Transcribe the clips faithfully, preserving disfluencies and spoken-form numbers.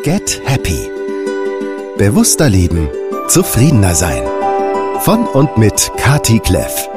Get Happy. Bewusster leben, zufriedener sein. Von und mit Kati Kleff.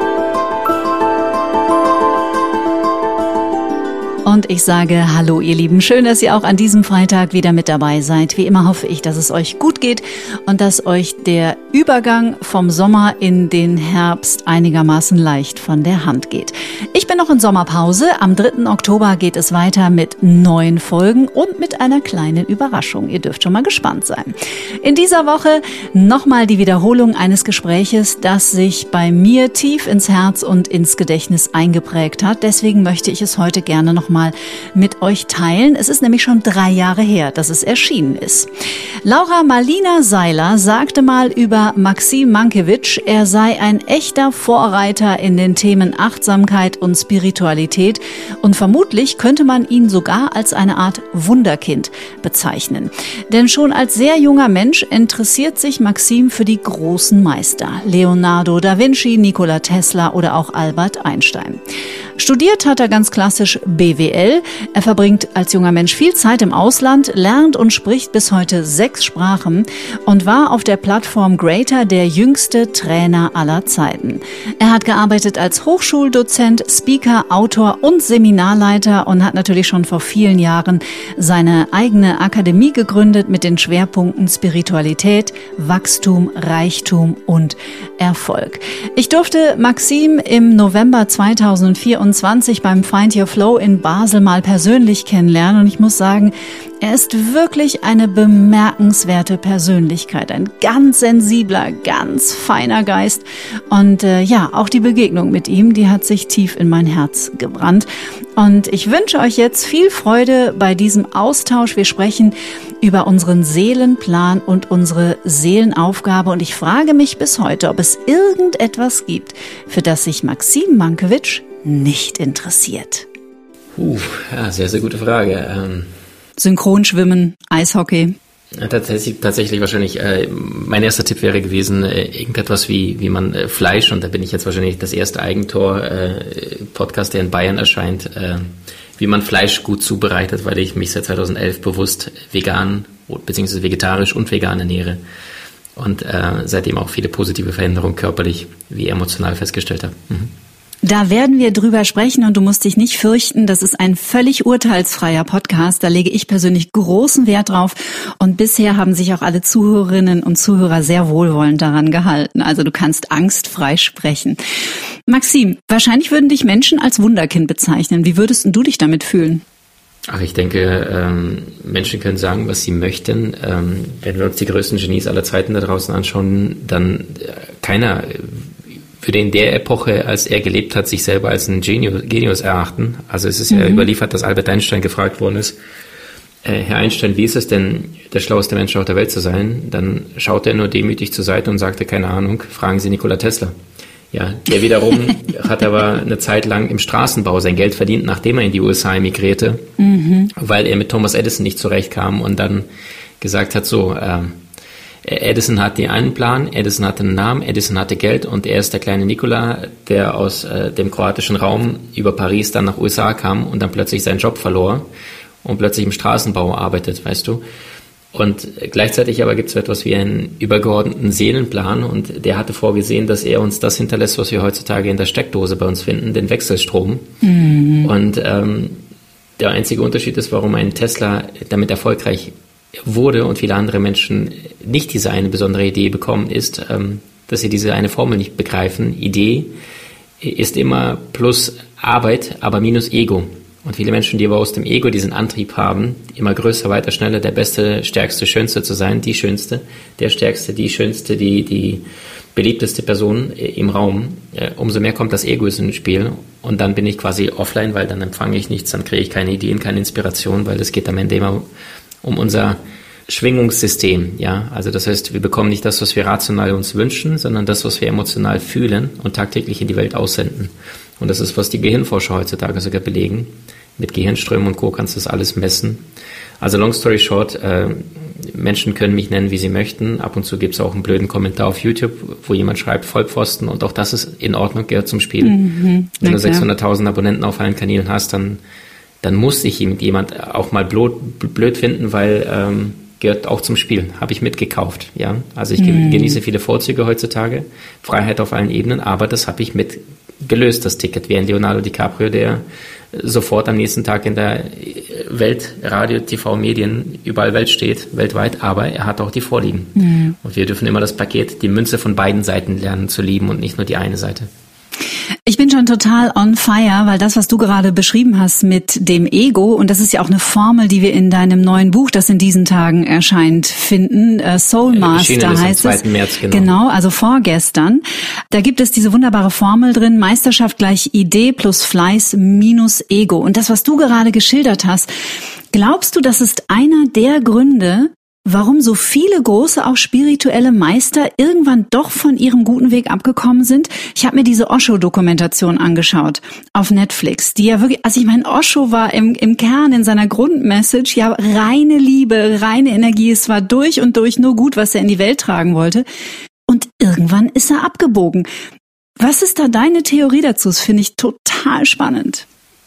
Und ich sage Hallo ihr Lieben, schön, dass ihr auch an diesem Freitag wieder mit dabei seid. Wie immer hoffe ich, dass es euch gut geht und dass euch der Übergang vom Sommer in den Herbst einigermaßen leicht von der Hand geht. Ich bin noch in Sommerpause. Am dritten Oktober geht es weiter mit neun Folgen und mit einer kleinen Überraschung. Ihr dürft schon mal gespannt sein. In dieser Woche nochmal die Wiederholung eines Gespräches, das sich bei mir tief ins Herz und ins Gedächtnis eingeprägt hat. Deswegen möchte ich es heute gerne noch mal mit euch teilen. Es ist nämlich schon drei Jahre her, dass es erschienen ist. Laura Marlina Seiler sagte mal über Maxim Mankiewicz, er sei ein echter Vorreiter in den Themen Achtsamkeit und Spiritualität und vermutlich könnte man ihn sogar als eine Art Wunderkind bezeichnen. Denn schon als sehr junger Mensch interessiert sich Maxim für die großen Meister, Leonardo da Vinci, Nikola Tesla oder auch Albert Einstein. Studiert hat er ganz klassisch B W L. Er verbringt als junger Mensch viel Zeit im Ausland, lernt und spricht bis heute sechs Sprachen und war auf der Plattform Greater der jüngste Trainer aller Zeiten. Er hat gearbeitet als Hochschuldozent, Speaker, Autor und Seminarleiter und hat natürlich schon vor vielen Jahren seine eigene Akademie gegründet mit den Schwerpunkten Spiritualität, Wachstum, Reichtum und Erfolg. Ich durfte Maxim im November zweitausendvierundzwanzig beim Find Your Flow in Basel mal persönlich kennenlernen und ich muss sagen, er ist wirklich eine bemerkenswerte Persönlichkeit, ein ganz sensibler, ganz feiner Geist und äh, ja, auch die Begegnung mit ihm, die hat sich tief in mein Herz gebrannt und ich wünsche euch jetzt viel Freude bei diesem Austausch. Wir sprechen über unseren Seelenplan und unsere Seelenaufgabe und ich frage mich bis heute, ob es irgendetwas gibt, für das sich Maxim Mankiewicz nicht interessiert. Uh, ja, sehr, sehr gute Frage. Ähm Synchronschwimmen, Eishockey. Ja, tatsächlich, tatsächlich wahrscheinlich, äh, mein erster Tipp wäre gewesen, äh, irgendetwas wie, wie man äh, Fleisch, und da bin ich jetzt wahrscheinlich das erste Eigentor, äh, Podcast, der in Bayern erscheint, äh, wie man Fleisch gut zubereitet, weil ich mich seit zweitausendelf bewusst vegan, beziehungsweise vegetarisch und vegan ernähre und äh, seitdem auch viele positive Veränderungen körperlich wie emotional festgestellt habe. Mhm. Da werden wir drüber sprechen und du musst dich nicht fürchten, das ist ein völlig urteilsfreier Podcast, da lege ich persönlich großen Wert drauf und bisher haben sich auch alle Zuhörerinnen und Zuhörer sehr wohlwollend daran gehalten, also du kannst angstfrei sprechen. Maxim, wahrscheinlich würden dich Menschen als Wunderkind bezeichnen, wie würdest du dich damit fühlen? Ach, ich denke, ähm, Menschen können sagen, was sie möchten. Ähm, wenn wir uns die größten Genies aller Zeiten da draußen anschauen, dann äh, keiner würde in der Epoche, als er gelebt hat, sich selber als einen Genius, Genius erachten. Also es ist mhm. ja überliefert, dass Albert Einstein gefragt worden ist, äh, Herr Einstein, wie ist es denn, der schlaueste Mensch auf der Welt zu sein? Dann schaute er nur demütig zur Seite und sagte, keine Ahnung, fragen Sie Nikola Tesla. Ja, der wiederum hat aber eine Zeit lang im Straßenbau sein Geld verdient, nachdem er in die U S A emigrierte, mhm. weil er mit Thomas Edison nicht zurechtkam und dann gesagt hat, so, äh, Edison hat den einen Plan, Edison hatte einen Namen, Edison hatte Geld und er ist der kleine Nikola, der aus äh, dem kroatischen Raum über Paris dann nach U S A kam und dann plötzlich seinen Job verlor und plötzlich im Straßenbau arbeitet, weißt du. Und gleichzeitig aber gibt es so etwas wie einen übergeordneten Seelenplan und der hatte vorgesehen, dass er uns das hinterlässt, was wir heutzutage in der Steckdose bei uns finden, den Wechselstrom. Mhm. Und ähm, der einzige Unterschied ist, warum ein Tesla damit erfolgreich wurde und viele andere Menschen nicht diese eine besondere Idee bekommen, ist, ähm, dass sie diese eine Formel nicht begreifen. Idee ist immer plus Arbeit, aber minus Ego. Und viele Menschen, die aber aus dem Ego diesen Antrieb haben, immer größer, weiter, schneller, der Beste, Stärkste, Schönste zu sein, die Schönste, der Stärkste, die Schönste, die, die beliebteste Person im Raum, äh, umso mehr kommt das Ego ins Spiel und dann bin ich quasi offline, weil dann empfange ich nichts, dann kriege ich keine Ideen, keine Inspiration, weil es geht am Ende immer um unser Schwingungssystem, ja, also das heißt, wir bekommen nicht das, was wir rational uns wünschen, sondern das, was wir emotional fühlen und tagtäglich in die Welt aussenden. Und das ist, was die Gehirnforscher heutzutage sogar belegen. Mit Gehirnströmen und Co. kannst du das alles messen. Also long story short, äh, Menschen können mich nennen, wie sie möchten. Ab und zu gibt es auch einen blöden Kommentar auf YouTube, wo jemand schreibt Vollpfosten und auch das ist in Ordnung, gehört zum Spiel. Mhm, Wenn du sechshunderttausend Abonnenten auf allen Kanälen hast, dann dann muss ich jemand auch mal blöd, blöd finden, weil ähm, gehört auch zum Spiel, habe ich mitgekauft. Ja? Also ich mhm. genieße viele Vorzüge heutzutage, Freiheit auf allen Ebenen, aber das habe ich mit gelöst, das Ticket, wie ein Leonardo DiCaprio, der sofort am nächsten Tag in der Welt, Radio, T V, Medien, überall Welt steht, weltweit, aber er hat auch die Vorlieben. Mhm. Und wir dürfen immer das Paket, die Münze von beiden Seiten lernen zu lieben und nicht nur die eine Seite. Ich bin schon total on fire, weil das, was du gerade beschrieben hast mit dem Ego, und das ist ja auch eine Formel, die wir in deinem neuen Buch, das in diesen Tagen erscheint, finden, Soul Master heißt es. Am zweiten März, genau. Genau, also vorgestern. Da gibt es diese wunderbare Formel drin, Meisterschaft gleich Idee plus Fleiß minus Ego. Und das, was du gerade geschildert hast, glaubst du, das ist einer der Gründe, warum so viele große, auch spirituelle Meister irgendwann doch von ihrem guten Weg abgekommen sind? Ich habe mir diese Osho-Dokumentation angeschaut auf Netflix, die ja wirklich, also ich meine, Osho war im, im Kern, in seiner Grundmessage, ja reine Liebe, reine Energie, es war durch und durch nur gut, was er in die Welt tragen wollte. Und irgendwann ist er abgebogen. Was ist da deine Theorie dazu? Das finde ich total spannend.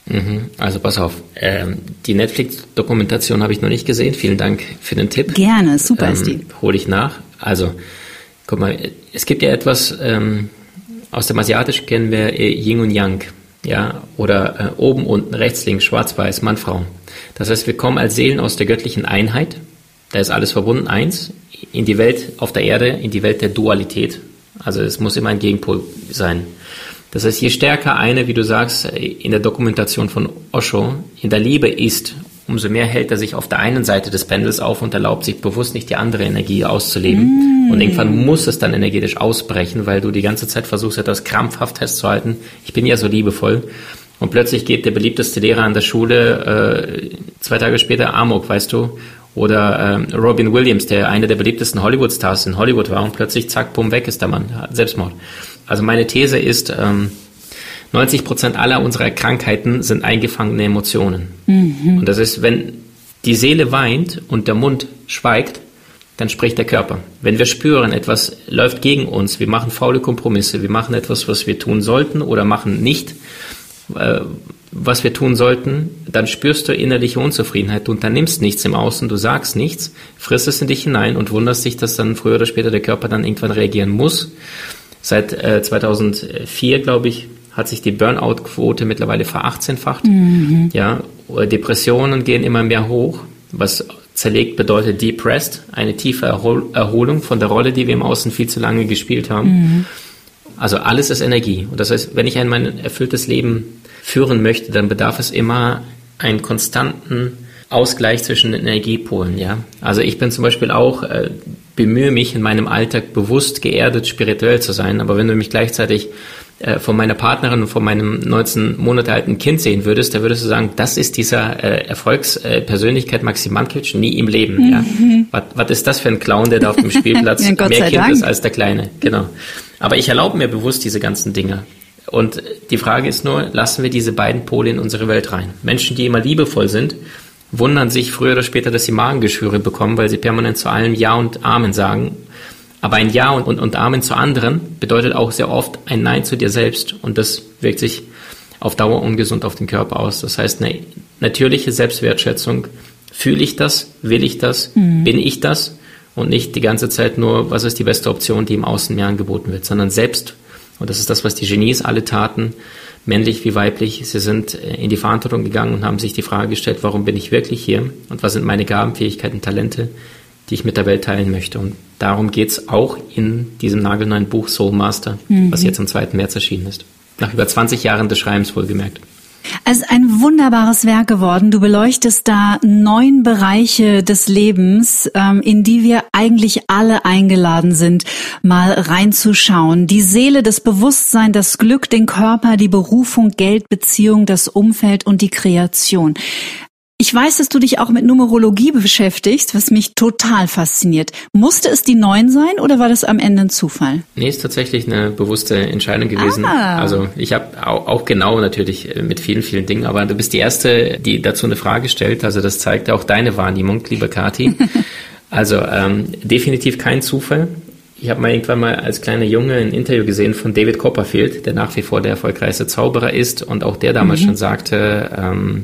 Also pass auf, ähm, die Netflix-Dokumentation habe ich noch nicht gesehen. Vielen Dank für den Tipp. Gerne, super ähm, ist die. Hole ich nach. Also, guck mal, es gibt ja etwas, ähm, aus dem Asiatischen kennen wir äh, Yin und Yang, ja, oder äh, oben, unten, rechts, links, schwarz, weiß, Mann, Frau. Das heißt, wir kommen als Seelen aus der göttlichen Einheit, da ist alles verbunden, eins, in die Welt auf der Erde, in die Welt der Dualität. Also es muss immer ein Gegenpol sein. Das heißt, je stärker eine, wie du sagst, in der Dokumentation von Osho, in der Liebe ist, umso mehr hält er sich auf der einen Seite des Pendels auf und erlaubt sich bewusst nicht die andere Energie auszuleben. Mm. Und irgendwann muss es dann energetisch ausbrechen, weil du die ganze Zeit versuchst, etwas krampfhaft festzuhalten. Ich bin ja so liebevoll. Und plötzlich geht der beliebteste Lehrer an der Schule äh, zwei Tage später amok, weißt du. Oder äh, Robin Williams, der einer der beliebtesten Hollywood-Stars in Hollywood war und plötzlich zack, bumm, weg ist der Mann. Selbstmord. Also meine These ist, ähm, neunzig Prozent aller unserer Krankheiten sind eingefangene Emotionen. Mhm. Und das ist, wenn die Seele weint und der Mund schweigt, dann spricht der Körper. Wenn wir spüren, etwas läuft gegen uns, wir machen faule Kompromisse, wir machen etwas, was wir tun sollten oder machen nicht, äh, was wir tun sollten, dann spürst du innerliche Unzufriedenheit, du unternimmst nichts im Außen, du sagst nichts, frisst es in dich hinein und wunderst dich, dass dann früher oder später der Körper dann irgendwann reagieren muss. Seit äh, zweitausendvier, glaube ich, hat sich die Burnout-Quote mittlerweile verachtzehnfacht. Mhm. Ja, Depressionen gehen immer mehr hoch, was zerlegt bedeutet depressed, eine tiefe Erhol- Erholung von der Rolle, die wir im Außen viel zu lange gespielt haben. Mhm. Also alles ist Energie. Und das heißt, wenn ich ein mein erfülltes Leben führen möchte, dann bedarf es immer einen konstanten Ausgleich zwischen den Energiepolen. Ja? Also ich bin zum Beispiel auch, äh, bemühe mich in meinem Alltag bewusst geerdet, spirituell zu sein. Aber wenn du mich gleichzeitig äh, von meiner Partnerin und von meinem neunzehn Monate alten Kind sehen würdest, da würdest du sagen, das ist dieser äh, Erfolgspersönlichkeit äh, Maxim Mankiewicz nie im Leben. Mhm. Ja? Was, was ist das für ein Clown, der da auf dem Spielplatz ja, mehr Kind Dank. ist als der Kleine? Genau. Aber ich erlaube mir bewusst diese ganzen Dinge. Und die Frage ist nur, lassen wir diese beiden Pole in unsere Welt rein? Menschen, die immer liebevoll sind, wundern sich früher oder später, dass sie Magengeschwüre bekommen, weil sie permanent zu allem Ja und Amen sagen. Aber ein Ja und, und, und Amen zu anderen bedeutet auch sehr oft ein Nein zu dir selbst. Und das wirkt sich auf Dauer ungesund auf den Körper aus. Das heißt, eine natürliche Selbstwertschätzung. Fühle ich das? Will ich das? Mhm. Bin ich das? Und nicht die ganze Zeit nur, was ist die beste Option, die im Außen mir angeboten wird, sondern selbst. Und das ist das, was die Genies alle taten, männlich wie weiblich. Sie sind in die Verantwortung gegangen und haben sich die Frage gestellt, warum bin ich wirklich hier und was sind meine Gaben, Fähigkeiten, Talente, die ich mit der Welt teilen möchte. Und darum geht's auch in diesem nagelneuen Buch Soul Master, mhm. was jetzt am zweiten März erschienen ist. Nach über zwanzig Jahren des Schreibens wohlgemerkt. Es ist ein wunderbares Werk geworden. Du beleuchtest da neun Bereiche des Lebens, in die wir eigentlich alle eingeladen sind, mal reinzuschauen. Die Seele, das Bewusstsein, das Glück, den Körper, die Berufung, Geld, Beziehung, das Umfeld und die Kreation. Ich weiß, dass du dich auch mit Numerologie beschäftigst, was mich total fasziniert. Musste es die neun sein oder war das am Ende ein Zufall? Nee, ist tatsächlich eine bewusste Entscheidung gewesen. Ah. Also ich habe auch, auch genau natürlich mit vielen, vielen Dingen, aber du bist die Erste, die dazu eine Frage stellt. Also das zeigt auch deine Wahrnehmung, liebe Kathi. Also ähm, definitiv kein Zufall. Ich habe mal irgendwann mal als kleiner Junge ein Interview gesehen von David Copperfield, der nach wie vor der erfolgreichste Zauberer ist und auch der damals mhm. schon sagte, ähm,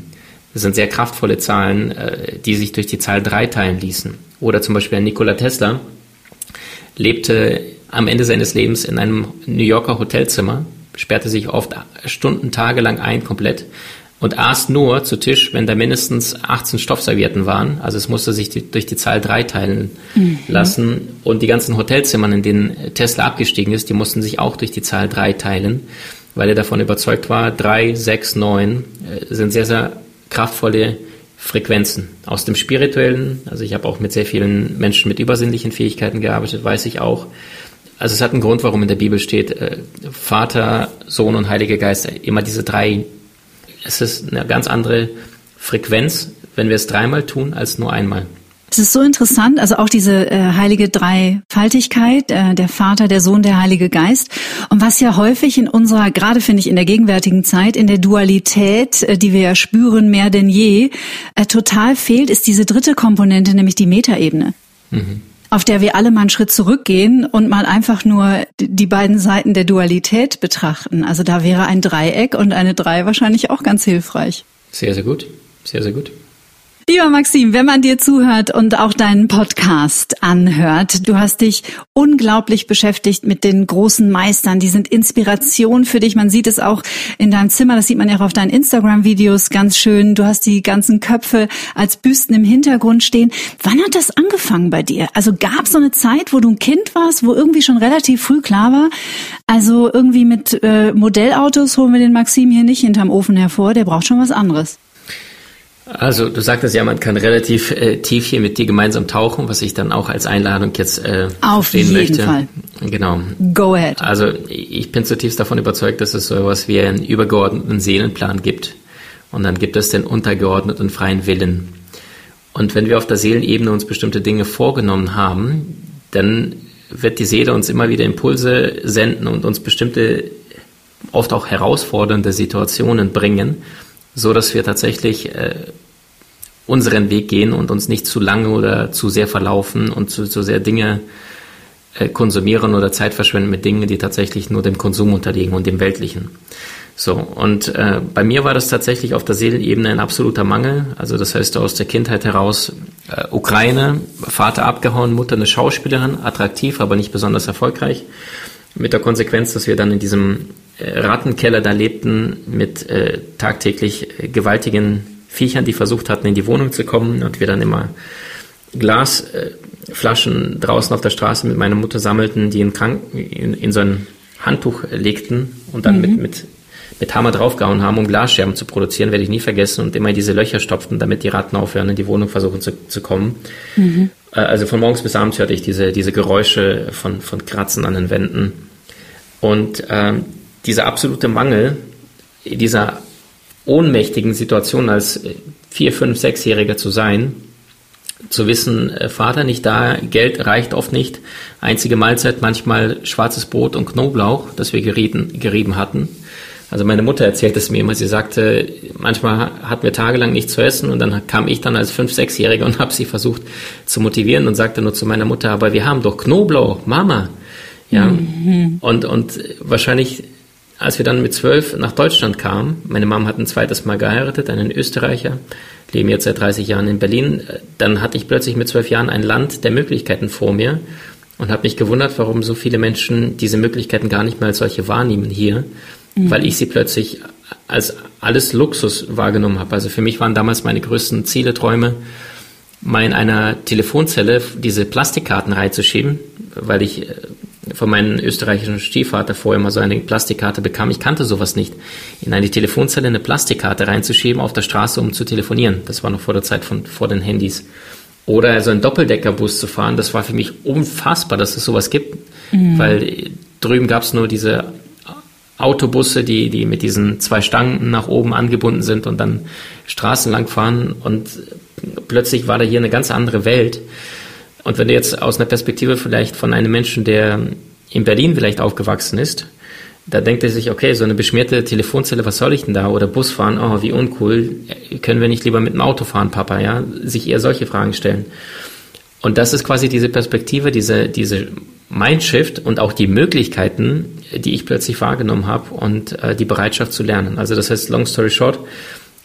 Das sind sehr kraftvolle Zahlen, die sich durch die Zahl drei teilen ließen. Oder zum Beispiel Nikola Tesla lebte am Ende seines Lebens in einem New Yorker Hotelzimmer, sperrte sich oft Stunden, Tage lang ein, komplett, und aß nur zu Tisch, wenn da mindestens achtzehn Stoffservietten waren. Also es musste sich die, durch die Zahl drei teilen mhm. lassen. Und die ganzen Hotelzimmern, in denen Tesla abgestiegen ist, die mussten sich auch durch die Zahl drei teilen, weil er davon überzeugt war, drei, sechs, neun äh, sind sehr, sehr kraftvolle Frequenzen. Aus dem Spirituellen, also ich habe auch mit sehr vielen Menschen mit übersinnlichen Fähigkeiten gearbeitet, weiß ich auch. Also es hat einen Grund, warum in der Bibel steht, äh, Vater, Sohn und Heiliger Geist, immer diese drei. Es ist eine ganz andere Frequenz, wenn wir es dreimal tun, als nur einmal. Es ist so interessant, also auch diese äh, heilige Dreifaltigkeit, äh, der Vater, der Sohn, der Heilige Geist. Und was ja häufig in unserer, gerade finde ich in der gegenwärtigen Zeit, in der Dualität, äh, die wir ja spüren mehr denn je, äh, total fehlt, ist diese dritte Komponente, nämlich die Metaebene. Mhm. Auf der wir alle mal einen Schritt zurückgehen und mal einfach nur die beiden Seiten der Dualität betrachten. Also da wäre ein Dreieck und eine Drei wahrscheinlich auch ganz hilfreich. Sehr, sehr gut. Sehr, sehr gut. Lieber Maxim, wenn man dir zuhört und auch deinen Podcast anhört, du hast dich unglaublich beschäftigt mit den großen Meistern. Die sind Inspiration für dich. Man sieht es auch in deinem Zimmer. Das sieht man ja auch auf deinen Instagram-Videos ganz schön. Du hast die ganzen Köpfe als Büsten im Hintergrund stehen. Wann hat das angefangen bei dir? Also gab es so eine Zeit, wo du ein Kind warst, wo irgendwie schon relativ früh klar war, also irgendwie mit äh, Modellautos holen wir den Maxim hier nicht hinterm Ofen hervor. Der braucht schon was anderes. Also du sagtest ja, man kann relativ äh, tief hier mit dir gemeinsam tauchen, was ich dann auch als Einladung jetzt äh, Auf verstehen jeden möchte. Fall. Genau. Go ahead. Also ich bin zutiefst davon überzeugt, dass es so etwas wie einen übergeordneten Seelenplan gibt. Und dann gibt es den untergeordneten freien Willen. Und wenn wir auf der Seelenebene uns bestimmte Dinge vorgenommen haben, dann wird die Seele uns immer wieder Impulse senden und uns bestimmte, oft auch herausfordernde Situationen bringen, so dass wir tatsächlich äh, unseren Weg gehen und uns nicht zu lange oder zu sehr verlaufen und zu, zu sehr Dinge äh, konsumieren oder Zeit verschwenden mit Dingen, die tatsächlich nur dem Konsum unterliegen und dem Weltlichen. So, und äh, bei mir war das tatsächlich auf der Seelenebene ein absoluter Mangel. Also das heißt, aus der Kindheit heraus äh, Ukraine, Vater abgehauen, Mutter eine Schauspielerin, attraktiv, aber nicht besonders erfolgreich. Mit der Konsequenz, dass wir dann in diesem äh, Rattenkeller da lebten mit äh, tagtäglich äh, gewaltigen Viechern, die versucht hatten, in die Wohnung zu kommen, und wir dann immer Glasflaschen äh, draußen auf der Straße mit meiner Mutter sammelten, die in, Kranken, in, in so ein Handtuch legten und dann mhm. mit, mit, mit Hammer draufgehauen haben, um Glasscherben zu produzieren, werde ich nie vergessen, und immer diese Löcher stopften, damit die Ratten aufhören, in die Wohnung versuchen zu, zu kommen. Mhm. Äh, also von morgens bis abends hörte ich diese, diese Geräusche von, von Kratzen an den Wänden. Und ähm, dieser absolute Mangel, dieser ohnmächtigen Situation als vier-, fünf-, sechsjähriger zu sein, zu wissen, äh, Vater nicht da, Geld reicht oft nicht, einzige Mahlzeit manchmal schwarzes Brot und Knoblauch, das wir gerieben, gerieben hatten. Also meine Mutter erzählt es mir immer, sie sagte, manchmal hatten wir tagelang nichts zu essen, und dann kam ich dann als fünf-, sechsjähriger und habe sie versucht zu motivieren und sagte nur zu meiner Mutter, aber wir haben doch Knoblauch, Mama. Ja, mhm. und, und wahrscheinlich, als wir dann mit zwölf nach Deutschland kamen, meine Mama hat ein zweites Mal geheiratet, einen Österreicher, leben jetzt seit dreißig Jahren in Berlin, dann hatte ich plötzlich mit zwölf Jahren ein Land der Möglichkeiten vor mir und habe mich gewundert, warum so viele Menschen diese Möglichkeiten gar nicht mehr als solche wahrnehmen hier, mhm. weil ich sie plötzlich als alles Luxus wahrgenommen habe. Also für mich waren damals meine größten Ziele, Träume, mal in einer Telefonzelle diese Plastikkarten reinzuschieben, weil ich von meinem österreichischen Stiefvater vorher mal so eine Plastikkarte bekam. Ich kannte sowas nicht. In eine Telefonzelle eine Plastikkarte reinzuschieben auf der Straße, um zu telefonieren. Das war noch vor der Zeit von vor den Handys. Oder so einen Doppeldeckerbus zu fahren, das war für mich unfassbar, dass es sowas gibt. Mhm. Weil drüben gab es nur diese Autobusse, die, die mit diesen zwei Stangen nach oben angebunden sind und dann Straßen lang fahren. Und plötzlich war da hier eine ganz andere Welt. Und wenn du jetzt aus einer Perspektive vielleicht von einem Menschen, der in Berlin vielleicht aufgewachsen ist, da denkt er sich, okay, so eine beschmierte Telefonzelle, was soll ich denn da? Oder Bus fahren, oh, wie uncool. Können wir nicht lieber mit dem Auto fahren, Papa? Ja, sich eher solche Fragen stellen. Und das ist quasi diese Perspektive, diese, diese Mindshift und auch die Möglichkeiten, die ich plötzlich wahrgenommen habe, und äh, die Bereitschaft zu lernen. Also das heißt, long story short,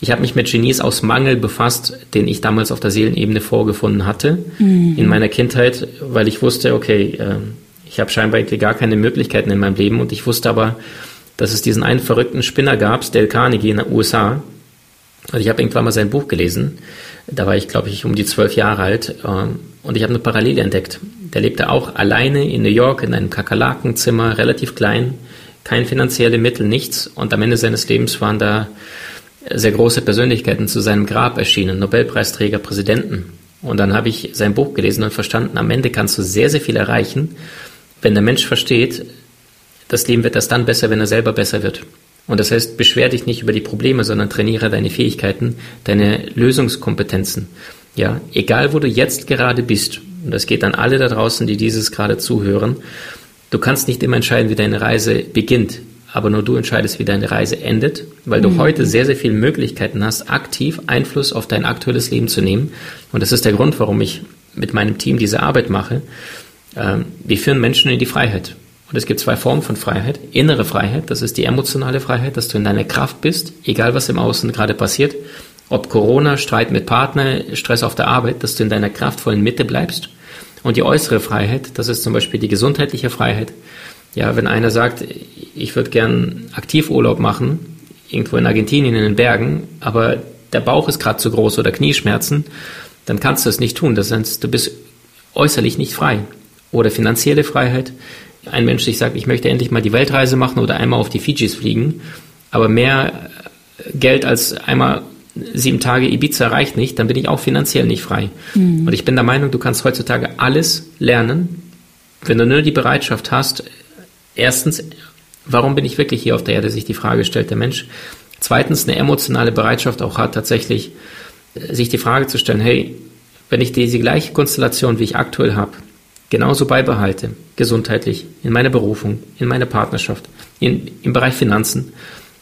Ich habe mich mit Genies aus Mangel befasst, den ich damals auf der Seelenebene vorgefunden hatte, mhm. in meiner Kindheit, weil ich wusste, okay, äh, ich habe scheinbar gar keine Möglichkeiten in meinem Leben und ich wusste aber, dass es diesen einen verrückten Spinner gab, Dale Carnegie in den U S A. Also ich habe irgendwann mal sein Buch gelesen, da war ich, glaube ich, um die zwölf Jahre alt äh, und ich habe eine Parallele entdeckt. Der lebte auch alleine in New York in einem Kakerlakenzimmer, relativ klein, kein finanzielle Mittel, nichts und am Ende seines Lebens waren da sehr große Persönlichkeiten zu seinem Grab erschienen, Nobelpreisträger, Präsidenten. Und dann habe ich sein Buch gelesen und verstanden, am Ende kannst du sehr, sehr viel erreichen, wenn der Mensch versteht, das Leben wird erst dann besser, wenn er selber besser wird. Und das heißt, beschwer dich nicht über die Probleme, sondern trainiere deine Fähigkeiten, deine Lösungskompetenzen. Ja, egal wo du jetzt gerade bist, und das geht an alle da draußen, die dieses gerade zuhören, du kannst nicht immer entscheiden, wie deine Reise beginnt, aber nur du entscheidest, wie deine Reise endet, weil du mhm. heute sehr, sehr viele Möglichkeiten hast, aktiv Einfluss auf dein aktuelles Leben zu nehmen. Und das ist der Grund, warum ich mit meinem Team diese Arbeit mache. Ähm, wir führen Menschen in die Freiheit. Und es gibt zwei Formen von Freiheit. Innere Freiheit, das ist die emotionale Freiheit, dass du in deiner Kraft bist, egal was im Außen gerade passiert. Ob Corona, Streit mit Partner, Stress auf der Arbeit, dass du in deiner kraftvollen Mitte bleibst. Und die äußere Freiheit, das ist zum Beispiel die gesundheitliche Freiheit. Ja, wenn einer sagt, ich würde gern Aktivurlaub machen, irgendwo in Argentinien in den Bergen, aber der Bauch ist gerade zu groß oder Knieschmerzen, dann kannst du es nicht tun. Das heißt, du bist äußerlich nicht frei. Oder finanzielle Freiheit. Ein Mensch, ich sage, ich möchte endlich mal die Weltreise machen oder einmal auf die Fidschis fliegen, aber mehr Geld als einmal sieben Tage Ibiza reicht nicht, dann bin ich auch finanziell nicht frei. Mhm. Und ich bin der Meinung, du kannst heutzutage alles lernen, wenn du nur die Bereitschaft hast. Erstens, warum bin ich wirklich hier auf der Erde, sich die Frage stellt der Mensch. Zweitens, eine emotionale Bereitschaft auch hat, tatsächlich sich die Frage zu stellen, hey, wenn ich diese gleiche Konstellation, wie ich aktuell habe, genauso beibehalte, gesundheitlich, in meiner Berufung, in meiner Partnerschaft, in, im Bereich Finanzen,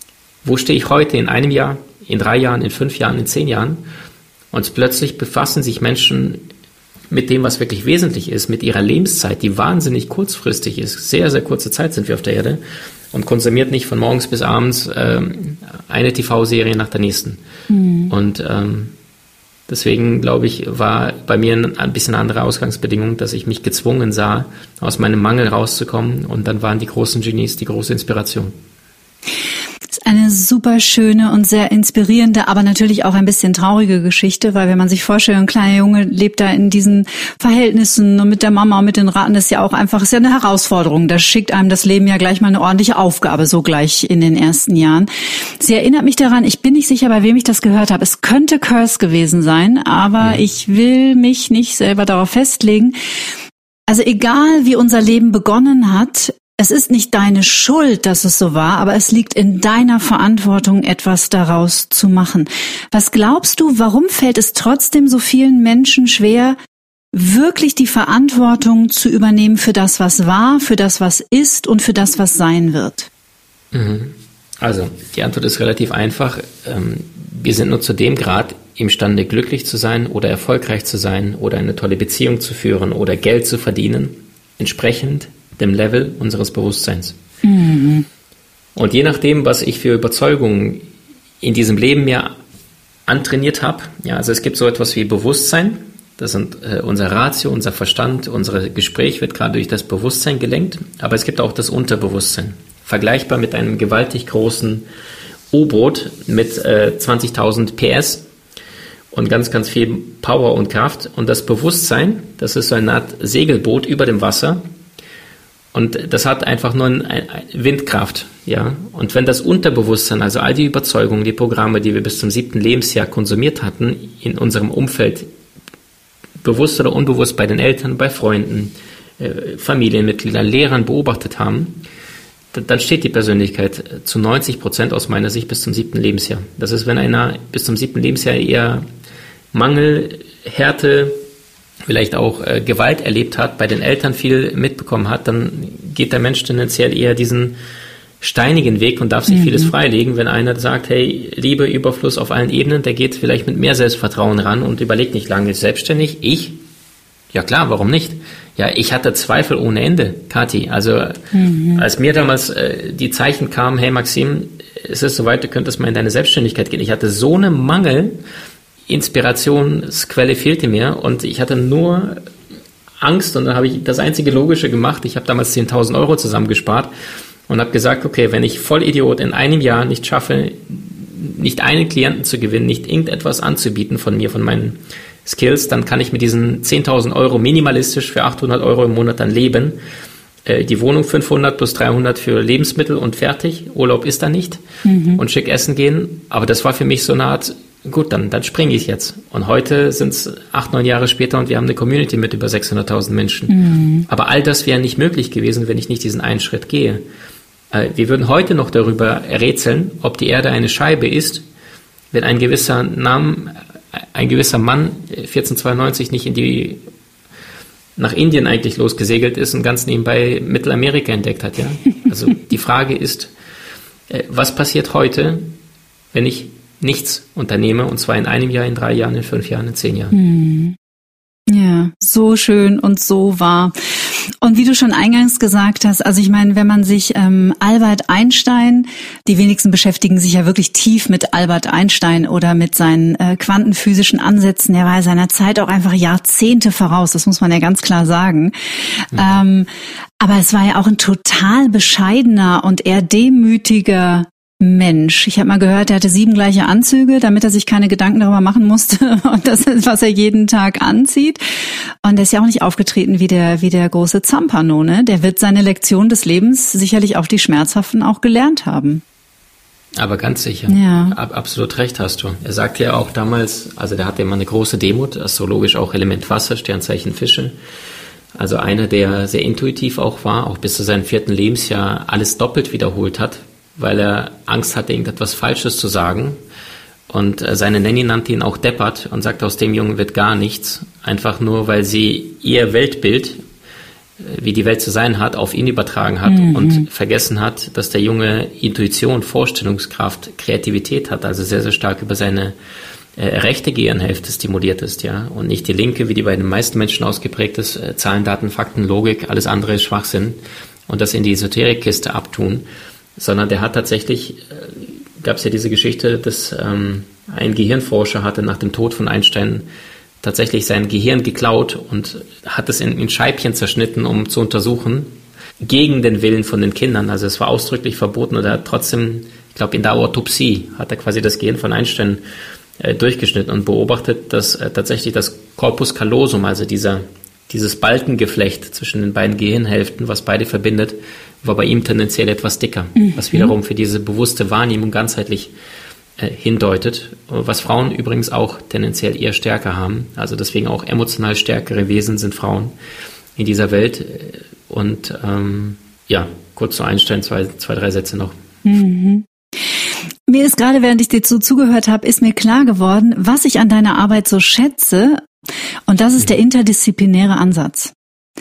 wo stehe ich heute in einem Jahr, in drei Jahren, in fünf Jahren, in zehn Jahren? Und plötzlich befassen sich Menschen mit dem, was wirklich wesentlich ist, mit ihrer Lebenszeit, die wahnsinnig kurzfristig ist. Sehr, sehr kurze Zeit sind wir auf der Erde und konsumiert nicht von morgens bis abends ähm, eine T V-Serie nach der nächsten. Mhm. Und ähm, deswegen, glaube ich, war bei mir ein bisschen eine andere Ausgangsbedingung, dass ich mich gezwungen sah, aus meinem Mangel rauszukommen. Und dann waren die großen Genies die große Inspiration. Das ist eine super schöne und sehr inspirierende, aber natürlich auch ein bisschen traurige Geschichte, weil wenn man sich vorstellt, ein kleiner Junge lebt da in diesen Verhältnissen und mit der Mama und mit den Ratten, das ist ja auch einfach, ist ja eine Herausforderung. Da schickt einem das Leben ja gleich mal eine ordentliche Aufgabe, so gleich in den ersten Jahren. Sie erinnert mich daran, ich bin nicht sicher, bei wem ich das gehört habe. Es könnte Curse gewesen sein, aber ich will mich nicht selber darauf festlegen. Also egal, wie unser Leben begonnen hat, es ist nicht deine Schuld, dass es so war, aber es liegt in deiner Verantwortung, etwas daraus zu machen. Was glaubst du, warum fällt es trotzdem so vielen Menschen schwer, wirklich die Verantwortung zu übernehmen für das, was war, für das, was ist und für das, was sein wird? Also, die Antwort ist relativ einfach. Wir sind nur zu dem Grad imstande, glücklich zu sein oder erfolgreich zu sein oder eine tolle Beziehung zu führen oder Geld zu verdienen, entsprechend dem Level unseres Bewusstseins. Mhm. Und je nachdem, was ich für Überzeugungen in diesem Leben mir antrainiert habe, ja, also es gibt so etwas wie Bewusstsein, das sind äh, unser Ratio, unser Verstand, unser Gespräch wird gerade durch das Bewusstsein gelenkt, aber es gibt auch das Unterbewusstsein, vergleichbar mit einem gewaltig großen U-Boot mit äh, zwanzigtausend P S und ganz, ganz viel Power und Kraft. Und das Bewusstsein, das ist so eine Art Segelboot über dem Wasser. Und das hat einfach nur eine Windkraft, ja. Und wenn das Unterbewusstsein, also all die Überzeugungen, die Programme, die wir bis zum siebten Lebensjahr konsumiert hatten, in unserem Umfeld, bewusst oder unbewusst bei den Eltern, bei Freunden, äh, Familienmitgliedern, Lehrern beobachtet haben, dann steht die Persönlichkeit zu neunzig Prozent aus meiner Sicht bis zum siebten Lebensjahr. Das ist, wenn einer bis zum siebten Lebensjahr eher Mangel, Härte, vielleicht auch äh, Gewalt erlebt hat, bei den Eltern viel mitbekommen hat, dann geht der Mensch tendenziell eher diesen steinigen Weg und darf sich mhm. vieles freilegen. Wenn einer sagt, hey, Liebe, Überfluss auf allen Ebenen, der geht vielleicht mit mehr Selbstvertrauen ran und überlegt nicht lange, ist selbstständig. Ich? Ja klar, warum nicht? Ja, ich hatte Zweifel ohne Ende, Kathi. Also mhm. als mir damals äh, die Zeichen kamen, hey Maxim, es ist soweit, du könntest mal in deine Selbstständigkeit gehen. Ich hatte so einen Mangel, Inspirationsquelle fehlte mir und ich hatte nur Angst und dann habe ich das einzige Logische gemacht. Ich habe damals zehntausend Euro zusammengespart und habe gesagt, okay, wenn ich Vollidiot in einem Jahr nicht schaffe, nicht einen Klienten zu gewinnen, nicht irgendetwas anzubieten von mir, von meinen Skills, dann kann ich mit diesen zehntausend Euro minimalistisch für achthundert Euro im Monat dann leben. Äh, die Wohnung fünfhundert plus dreihundert für Lebensmittel und fertig. Urlaub ist da nicht. Mhm. Und schick essen gehen. Aber das war für mich so eine Art, gut, dann, dann springe ich jetzt. Und heute sind es acht, neun Jahre später und wir haben eine Community mit über sechshunderttausend Menschen. Mhm. Aber all das wäre nicht möglich gewesen, wenn ich nicht diesen einen Schritt gehe. Äh, wir würden heute noch darüber rätseln, ob die Erde eine Scheibe ist, wenn ein gewisser Name, ein gewisser Mann vierzehnhundertzweiundneunzig nicht in die, nach Indien eigentlich losgesegelt ist und ganz nebenbei Mittelamerika entdeckt hat, ja. Also die Frage ist, was passiert heute, wenn ich nichts unternehme, und zwar in einem Jahr, in drei Jahren, in fünf Jahren, in zehn Jahren? Hm. Ja, so schön und so wahr. Und wie du schon eingangs gesagt hast, also ich meine, wenn man sich ähm, Albert Einstein, die wenigsten beschäftigen sich ja wirklich tief mit Albert Einstein oder mit seinen äh, quantenphysischen Ansätzen, der war seiner Zeit auch einfach Jahrzehnte voraus, das muss man ja ganz klar sagen. Ja. Ähm, aber es war ja auch ein total bescheidener und eher demütiger Mensch. Ich habe mal gehört, er hatte sieben gleiche Anzüge, damit er sich keine Gedanken darüber machen musste, und das ist, was er jeden Tag anzieht. Und er ist ja auch nicht aufgetreten wie der wie der große Zampano, ne? Der wird seine Lektion des Lebens sicherlich auch die schmerzhaften auch gelernt haben. Aber ganz sicher. Ja. Ab, absolut recht hast du. Er sagte ja auch damals, also der hatte immer eine große Demut, astrologisch auch Element Wasser, Sternzeichen Fische. Also einer, der sehr intuitiv auch war, auch bis zu seinem vierten Lebensjahr alles doppelt wiederholt hat, weil er Angst hatte, irgendetwas Falsches zu sagen. Und seine Nanny nannte ihn auch deppert und sagte, aus dem Jungen wird gar nichts. Einfach nur, weil sie ihr Weltbild, wie die Welt zu sein hat, auf ihn übertragen hat mhm. und vergessen hat, dass der Junge Intuition, Vorstellungskraft, Kreativität hat, also sehr, sehr stark über seine äh, rechte Gehirnhälfte stimuliert ist, ja, und nicht die linke, wie die bei den meisten Menschen ausgeprägt ist, äh, Zahlen, Daten, Fakten, Logik, alles andere ist Schwachsinn und das in die Esoterikkiste abtun. Sondern der hat tatsächlich, äh, gab es ja diese Geschichte, dass ähm, ein Gehirnforscher hatte nach dem Tod von Einstein tatsächlich sein Gehirn geklaut und hat es in, in Scheibchen zerschnitten, um zu untersuchen, gegen den Willen von den Kindern. Also es war ausdrücklich verboten und er hat trotzdem, ich glaube in der Autopsie, hat er quasi das Gehirn von Einstein äh, durchgeschnitten und beobachtet, dass äh, tatsächlich das Corpus callosum, also dieser dieses Balkengeflecht zwischen den beiden Gehirnhälften, was beide verbindet, war bei ihm tendenziell etwas dicker, mhm. was wiederum für diese bewusste Wahrnehmung ganzheitlich äh, hindeutet, was Frauen übrigens auch tendenziell eher stärker haben. Also deswegen auch emotional stärkere Wesen sind Frauen in dieser Welt. Und ähm, ja, kurz zu Einstein, zwei, zwei drei Sätze noch. Mhm. Mir ist gerade, während ich dir so zugehört habe, ist mir klar geworden, was ich an deiner Arbeit so schätze. Und das ist der interdisziplinäre Ansatz.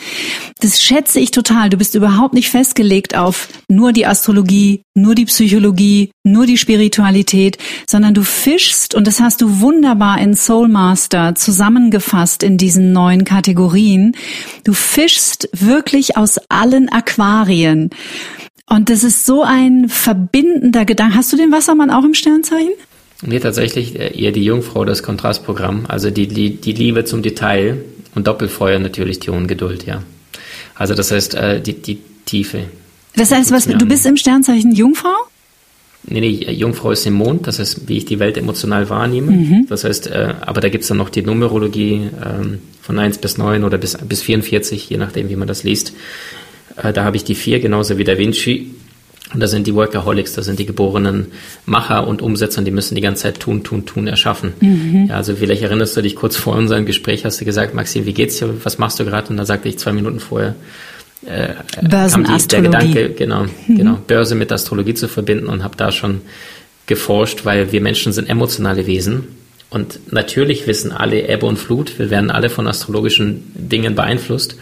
Das schätze ich total. Du bist überhaupt nicht festgelegt auf nur die Astrologie, nur die Psychologie, nur die Spiritualität, sondern du fischst, und das hast du wunderbar in Soul Master zusammengefasst in diesen neuen Kategorien. Du fischst wirklich aus allen Aquarien. Und das ist so ein verbindender Gedanke. Hast du den Wassermann auch im Sternzeichen? Nee, tatsächlich eher die Jungfrau, das Kontrastprogramm, also die, die, die Liebe zum Detail und Doppelfeuer natürlich die Ungeduld, ja. Also das heißt, die, die Tiefe. Das heißt, was, du bist im Sternzeichen Jungfrau? Nee, nee, Jungfrau ist im Mond, das heißt, wie ich die Welt emotional wahrnehme. Mhm. Das heißt, aber da gibt's dann noch die Numerologie von eins bis neun oder bis, bis vierundvierzig, je nachdem, wie man das liest. Da habe ich die vier, genauso wie Da Vinci. Und da sind die Workaholics, das sind die geborenen Macher und Umsetzer, die müssen die ganze Zeit tun, tun, tun, erschaffen. Mhm. Ja, also vielleicht erinnerst du dich, kurz vor unserem Gespräch hast du gesagt, Maxim, wie geht's dir, was machst du gerade? Und da sagte ich zwei Minuten vorher, äh, Börsenastrologie. Der Gedanke, genau, mhm. genau, Börse mit Astrologie zu verbinden und habe da schon geforscht, weil wir Menschen sind emotionale Wesen und natürlich wissen alle Ebbe und Flut, wir werden alle von astrologischen Dingen beeinflusst,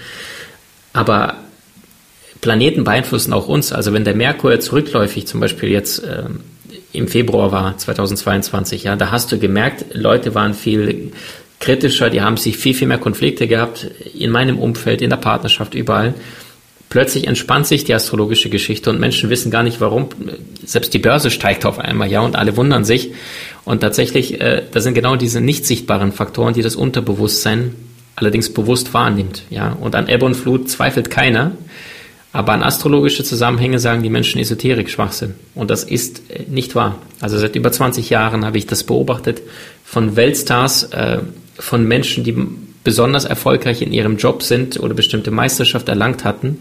aber Planeten beeinflussen auch uns. Also wenn der Merkur zurückläufig zum Beispiel jetzt äh, im Februar war, zweitausendzweiundzwanzig, ja, da hast du gemerkt, Leute waren viel kritischer, die haben sich viel, viel mehr Konflikte gehabt, in meinem Umfeld, in der Partnerschaft, überall. plötzlich entspannt sich die astrologische Geschichte und Menschen wissen gar nicht, warum. Selbst die Börse steigt auf einmal, ja, und alle wundern sich. Und tatsächlich, äh, das sind genau diese nicht sichtbaren Faktoren, die das Unterbewusstsein allerdings bewusst wahrnimmt, ja. Und an Ebbe und Flut zweifelt keiner. Aber an astrologische Zusammenhänge sagen die Menschen Esoterik, Schwachsinn. Und das ist nicht wahr. Also seit über zwanzig Jahren habe ich das beobachtet von Weltstars, äh, von Menschen, die besonders erfolgreich in ihrem Job sind oder bestimmte Meisterschaft erlangt hatten.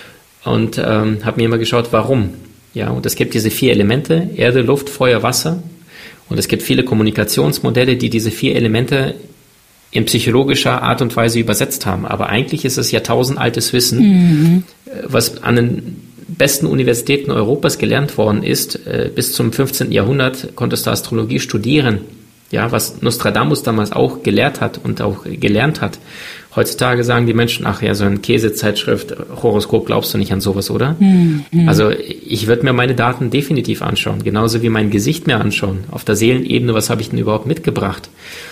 Und ähm, habe mir immer geschaut, warum. Ja, und es gibt diese vier Elemente, Erde, Luft, Feuer, Wasser. Und es gibt viele Kommunikationsmodelle, die diese vier Elemente in psychologischer Art und Weise übersetzt haben. Aber eigentlich ist es jahrtausendaltes Wissen, mhm. was an den besten Universitäten Europas gelernt worden ist. Bis zum fünfzehnten Jahrhundert konntest du Astrologie studieren. Ja, was Nostradamus damals auch gelehrt hat und auch gelernt hat. Heutzutage sagen die Menschen, ach ja, so eine Käsezeitschrift, Horoskop, glaubst du nicht an sowas, oder? Mhm. Also ich würde mir meine Daten definitiv anschauen, genauso wie mein Gesicht mir anschauen. Auf der Seelenebene, was habe ich denn überhaupt mitgebracht?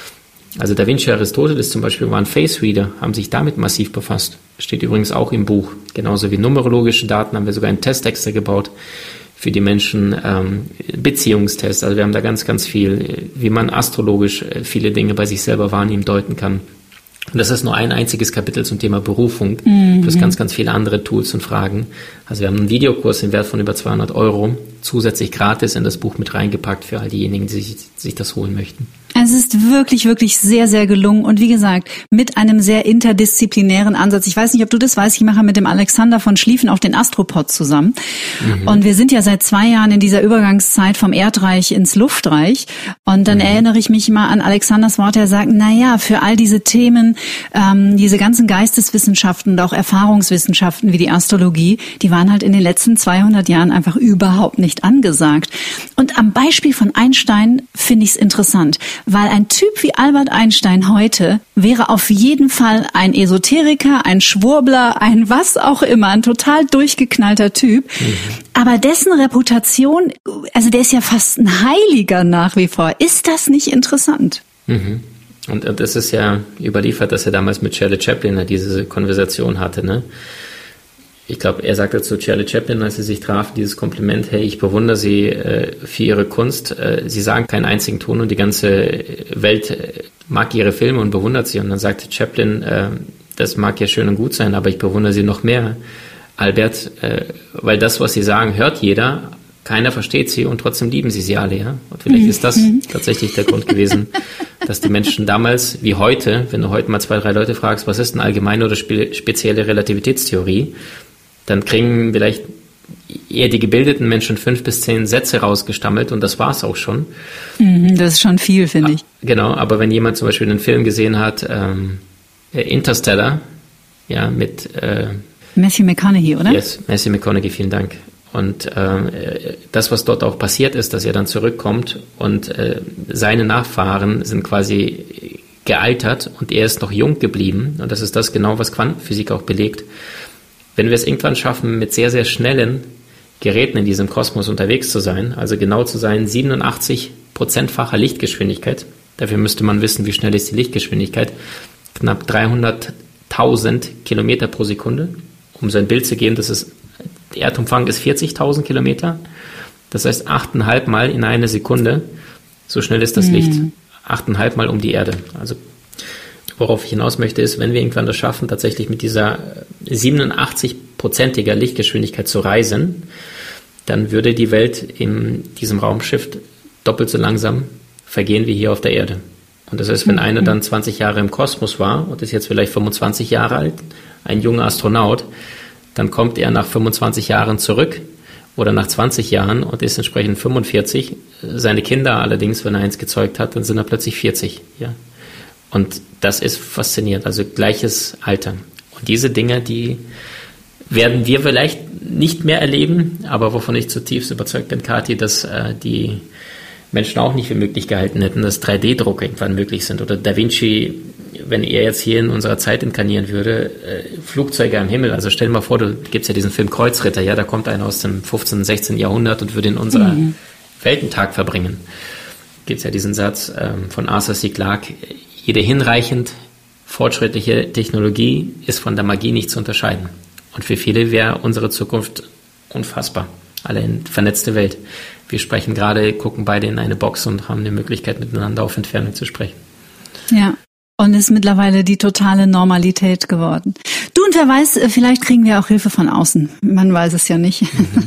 Also Da Vinci, Aristoteles zum Beispiel waren Face-Reader, haben sich damit massiv befasst. Steht übrigens auch im Buch. Genauso wie numerologische Daten haben wir sogar einen Test extra gebaut für die Menschen, ähm, Beziehungstests. Also wir haben da ganz, ganz viel, wie man astrologisch viele Dinge bei sich selber wahrnehmen, deuten kann. Und das ist nur ein einziges Kapitel zum Thema Berufung, mhm. plus ganz, ganz viele andere Tools und Fragen. Also wir haben einen Videokurs im Wert von über zweihundert Euro, zusätzlich gratis in das Buch mit reingepackt für all diejenigen, die sich, sich das holen möchten. Es ist wirklich, wirklich sehr, sehr gelungen und wie gesagt, mit einem sehr interdisziplinären Ansatz. Ich weiß nicht, ob du das weißt, ich mache mit dem Alexander von Schlieffen auch den Astropod zusammen. Mhm. Und wir sind ja seit zwei Jahren in dieser Übergangszeit vom Erdreich ins Luftreich. Und dann mhm. erinnere ich mich mal an Alexanders Worte, er sagt, na ja, für all diese Themen, ähm, diese ganzen Geisteswissenschaften und auch Erfahrungswissenschaften wie die Astrologie, die waren halt in den letzten zweihundert Jahren einfach überhaupt nicht angesagt. Und am Beispiel von Einstein finde ich es interessant, weil ein Typ wie Albert Einstein heute wäre auf jeden Fall ein Esoteriker, ein Schwurbler, ein was auch immer, ein total durchgeknallter Typ. Mhm. Aber dessen Reputation, also der ist ja fast ein Heiliger nach wie vor. Ist das nicht interessant? Mhm. Und, und das ist ja überliefert, dass er damals mit Charlie Chaplin diese Konversation hatte, ne? Ich glaube, er sagte zu Charlie Chaplin, als sie sich trafen, dieses Kompliment, hey, ich bewundere Sie äh, für Ihre Kunst. Äh, Sie sagen keinen einzigen Ton und die ganze Welt äh, mag Ihre Filme und bewundert sie. Und dann sagte Chaplin, äh, das mag ja schön und gut sein, aber ich bewundere Sie noch mehr, Albert, äh, weil das, was Sie sagen, hört jeder, keiner versteht Sie und trotzdem lieben Sie sie alle. Ja? Und vielleicht mhm. ist das tatsächlich der Grund gewesen, dass die Menschen damals wie heute, wenn du heute mal zwei, drei Leute fragst, was ist eine allgemeine oder spe- spezielle Relativitätstheorie, dann kriegen vielleicht eher die gebildeten Menschen fünf bis zehn Sätze rausgestammelt und das war's auch schon. Das ist schon viel, finde ich. Genau, aber wenn jemand zum Beispiel einen Film gesehen hat, ähm, Interstellar, ja, mit äh, Matthew McConaughey, oder? Yes, Matthew McConaughey, vielen Dank. Und äh, das, was dort auch passiert ist, dass er dann zurückkommt und äh, seine Nachfahren sind quasi gealtert und er ist noch jung geblieben und das ist das genau, was Quantenphysik auch belegt. Wenn wir es irgendwann schaffen, mit sehr, sehr schnellen Geräten in diesem Kosmos unterwegs zu sein, also genau zu sein, siebenundachtzig Prozentfacher Lichtgeschwindigkeit, dafür müsste man wissen, wie schnell ist die Lichtgeschwindigkeit, knapp dreihunderttausend Kilometer pro Sekunde. Um so ein Bild zu geben, das ist, der Erdumfang ist vierzigtausend Kilometer, das heißt achteinhalb Mal in einer Sekunde, so schnell ist das mhm. Licht, achteinhalb Mal um die Erde, also worauf ich hinaus möchte, ist, wenn wir irgendwann das schaffen, tatsächlich mit dieser siebenundachtzig-prozentiger Lichtgeschwindigkeit zu reisen, dann würde die Welt in diesem Raumschiff doppelt so langsam vergehen wie hier auf der Erde. Und das heißt, wenn einer dann zwanzig Jahre im Kosmos war und ist jetzt vielleicht fünfundzwanzig Jahre alt, ein junger Astronaut, dann kommt er nach fünfundzwanzig Jahren zurück oder nach zwanzig Jahren und ist entsprechend fünfundvierzig. Seine Kinder allerdings, wenn er eins gezeugt hat, dann sind er plötzlich vierzig. Ja. Und das ist faszinierend, also gleiches Alter. Und diese Dinge, die werden wir vielleicht nicht mehr erleben, aber wovon ich zutiefst überzeugt bin, Kathi, dass äh, die Menschen auch nicht für möglich gehalten hätten, dass drei D Druck irgendwann möglich sind. Oder Da Vinci, wenn er jetzt hier in unserer Zeit inkarnieren würde, äh, Flugzeuge am Himmel. Also stell dir mal vor, du gibst ja diesen Film Kreuzritter, ja, da kommt einer aus dem fünfzehnten, sechzehnten Jahrhundert und würde in unserer mhm. Welt einen Tag verbringen. Gibt es ja diesen Satz ähm, von Arthur C. Clarke, jede hinreichend fortschrittliche Technologie ist von der Magie nicht zu unterscheiden. Und für viele wäre unsere Zukunft unfassbar. Alle in vernetzte Welt. Wir sprechen gerade, gucken beide in eine Box und haben eine Möglichkeit, miteinander auf Entfernung zu sprechen. Ja. Und ist mittlerweile die totale Normalität geworden. Du, und wer weiß, vielleicht kriegen wir auch Hilfe von außen. Man weiß es ja nicht. Mhm.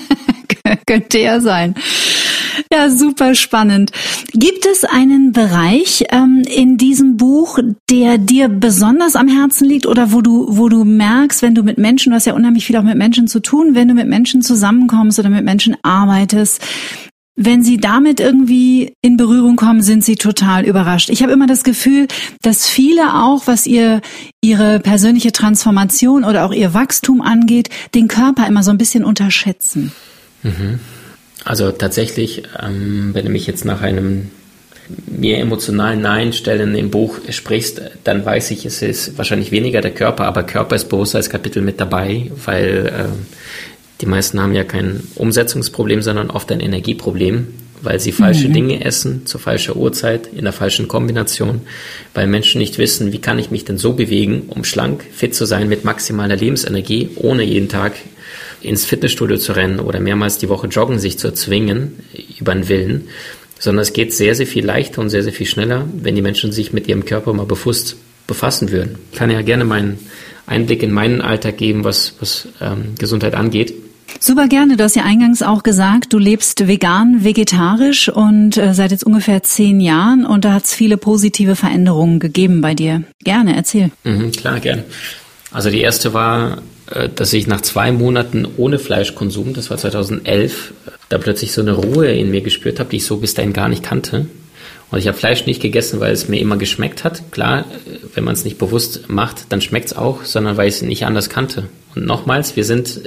Könnte ja sein. Ja, super spannend. Gibt es einen Bereich ähm, in diesem Buch, der dir besonders am Herzen liegt oder wo du, wo du merkst, wenn du mit Menschen, du hast ja unheimlich viel auch mit Menschen zu tun, wenn du mit Menschen zusammenkommst oder mit Menschen arbeitest, wenn sie damit irgendwie in Berührung kommen, sind sie total überrascht. Ich habe immer das Gefühl, dass viele auch, was ihr ihre persönliche Transformation oder auch ihr Wachstum angeht, den Körper immer so ein bisschen unterschätzen. Mhm. Also tatsächlich, ähm, wenn du mich jetzt nach einem mir emotionalen Nein-Stellen im Buch sprichst, dann weiß ich, es ist wahrscheinlich weniger der Körper, aber Körper ist bewusst als Kapitel mit dabei, weil äh, die meisten haben ja kein Umsetzungsproblem, sondern oft ein Energieproblem, weil sie falsche mhm. Dinge essen, zur falschen Uhrzeit, in der falschen Kombination, weil Menschen nicht wissen, wie kann ich mich denn so bewegen, um schlank, fit zu sein mit maximaler Lebensenergie, ohne jeden Tag ins Fitnessstudio zu rennen oder mehrmals die Woche joggen, sich zu erzwingen über den Willen, sondern es geht sehr, sehr viel leichter und sehr, sehr viel schneller, wenn die Menschen sich mit ihrem Körper mal bewusst befassen würden. Ich kann ja gerne meinen Einblick in meinen Alltag geben, was, was ähm, Gesundheit angeht. Super gerne. Du hast ja eingangs auch gesagt, du lebst vegan, vegetarisch und äh, seit jetzt ungefähr zehn Jahren und da hat es viele positive Veränderungen gegeben bei dir. Gerne, erzähl. Mhm, klar, gern. Also die erste war, äh, dass ich nach zwei Monaten ohne Fleischkonsum, das war zweitausendelf, da plötzlich so eine Ruhe in mir gespürt habe, die ich so bis dahin gar nicht kannte. Und ich habe Fleisch nicht gegessen, weil es mir immer geschmeckt hat. Klar, wenn man es nicht bewusst macht, dann schmeckt es auch, sondern weil ich es nicht anders kannte. Und nochmals, wir sind...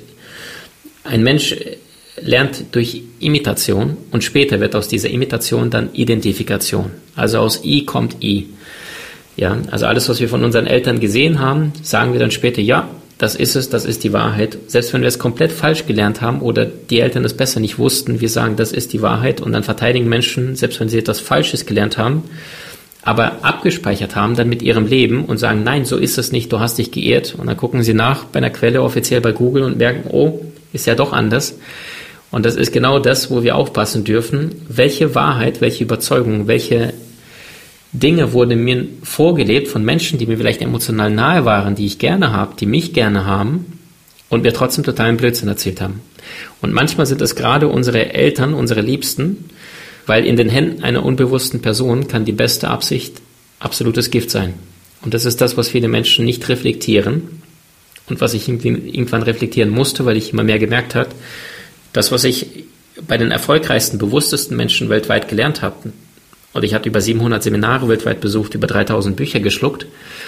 Ein Mensch lernt durch Imitation und später wird aus dieser Imitation dann Identifikation. Also aus I kommt I. Ja, also alles, was wir von unseren Eltern gesehen haben, sagen wir dann später, ja, das ist es, das ist die Wahrheit. Selbst wenn wir es komplett falsch gelernt haben oder die Eltern es besser nicht wussten, wir sagen, das ist die Wahrheit und dann verteidigen Menschen, selbst wenn sie etwas Falsches gelernt haben, aber abgespeichert haben dann mit ihrem Leben und sagen, nein, so ist es nicht, du hast dich geirrt. Und dann gucken sie nach bei einer Quelle offiziell bei Google und merken, oh, ist ja doch anders. Und das ist genau das, wo wir aufpassen dürfen. Welche Wahrheit, welche Überzeugung, welche Dinge wurden mir vorgelebt von Menschen, die mir vielleicht emotional nahe waren, die ich gerne habe, die mich gerne haben und mir trotzdem totalen Blödsinn erzählt haben. Und manchmal sind es gerade unsere Eltern, unsere Liebsten, weil in den Händen einer unbewussten Person kann die beste Absicht absolutes Gift sein. Und das ist das, was viele Menschen nicht reflektieren. Und was ich irgendwann reflektieren musste, weil ich immer mehr gemerkt habe, das, was ich bei den erfolgreichsten, bewusstesten Menschen weltweit gelernt habe, und ich hatte über siebenhundert Seminare weltweit besucht, über dreitausend Bücher geschluckt,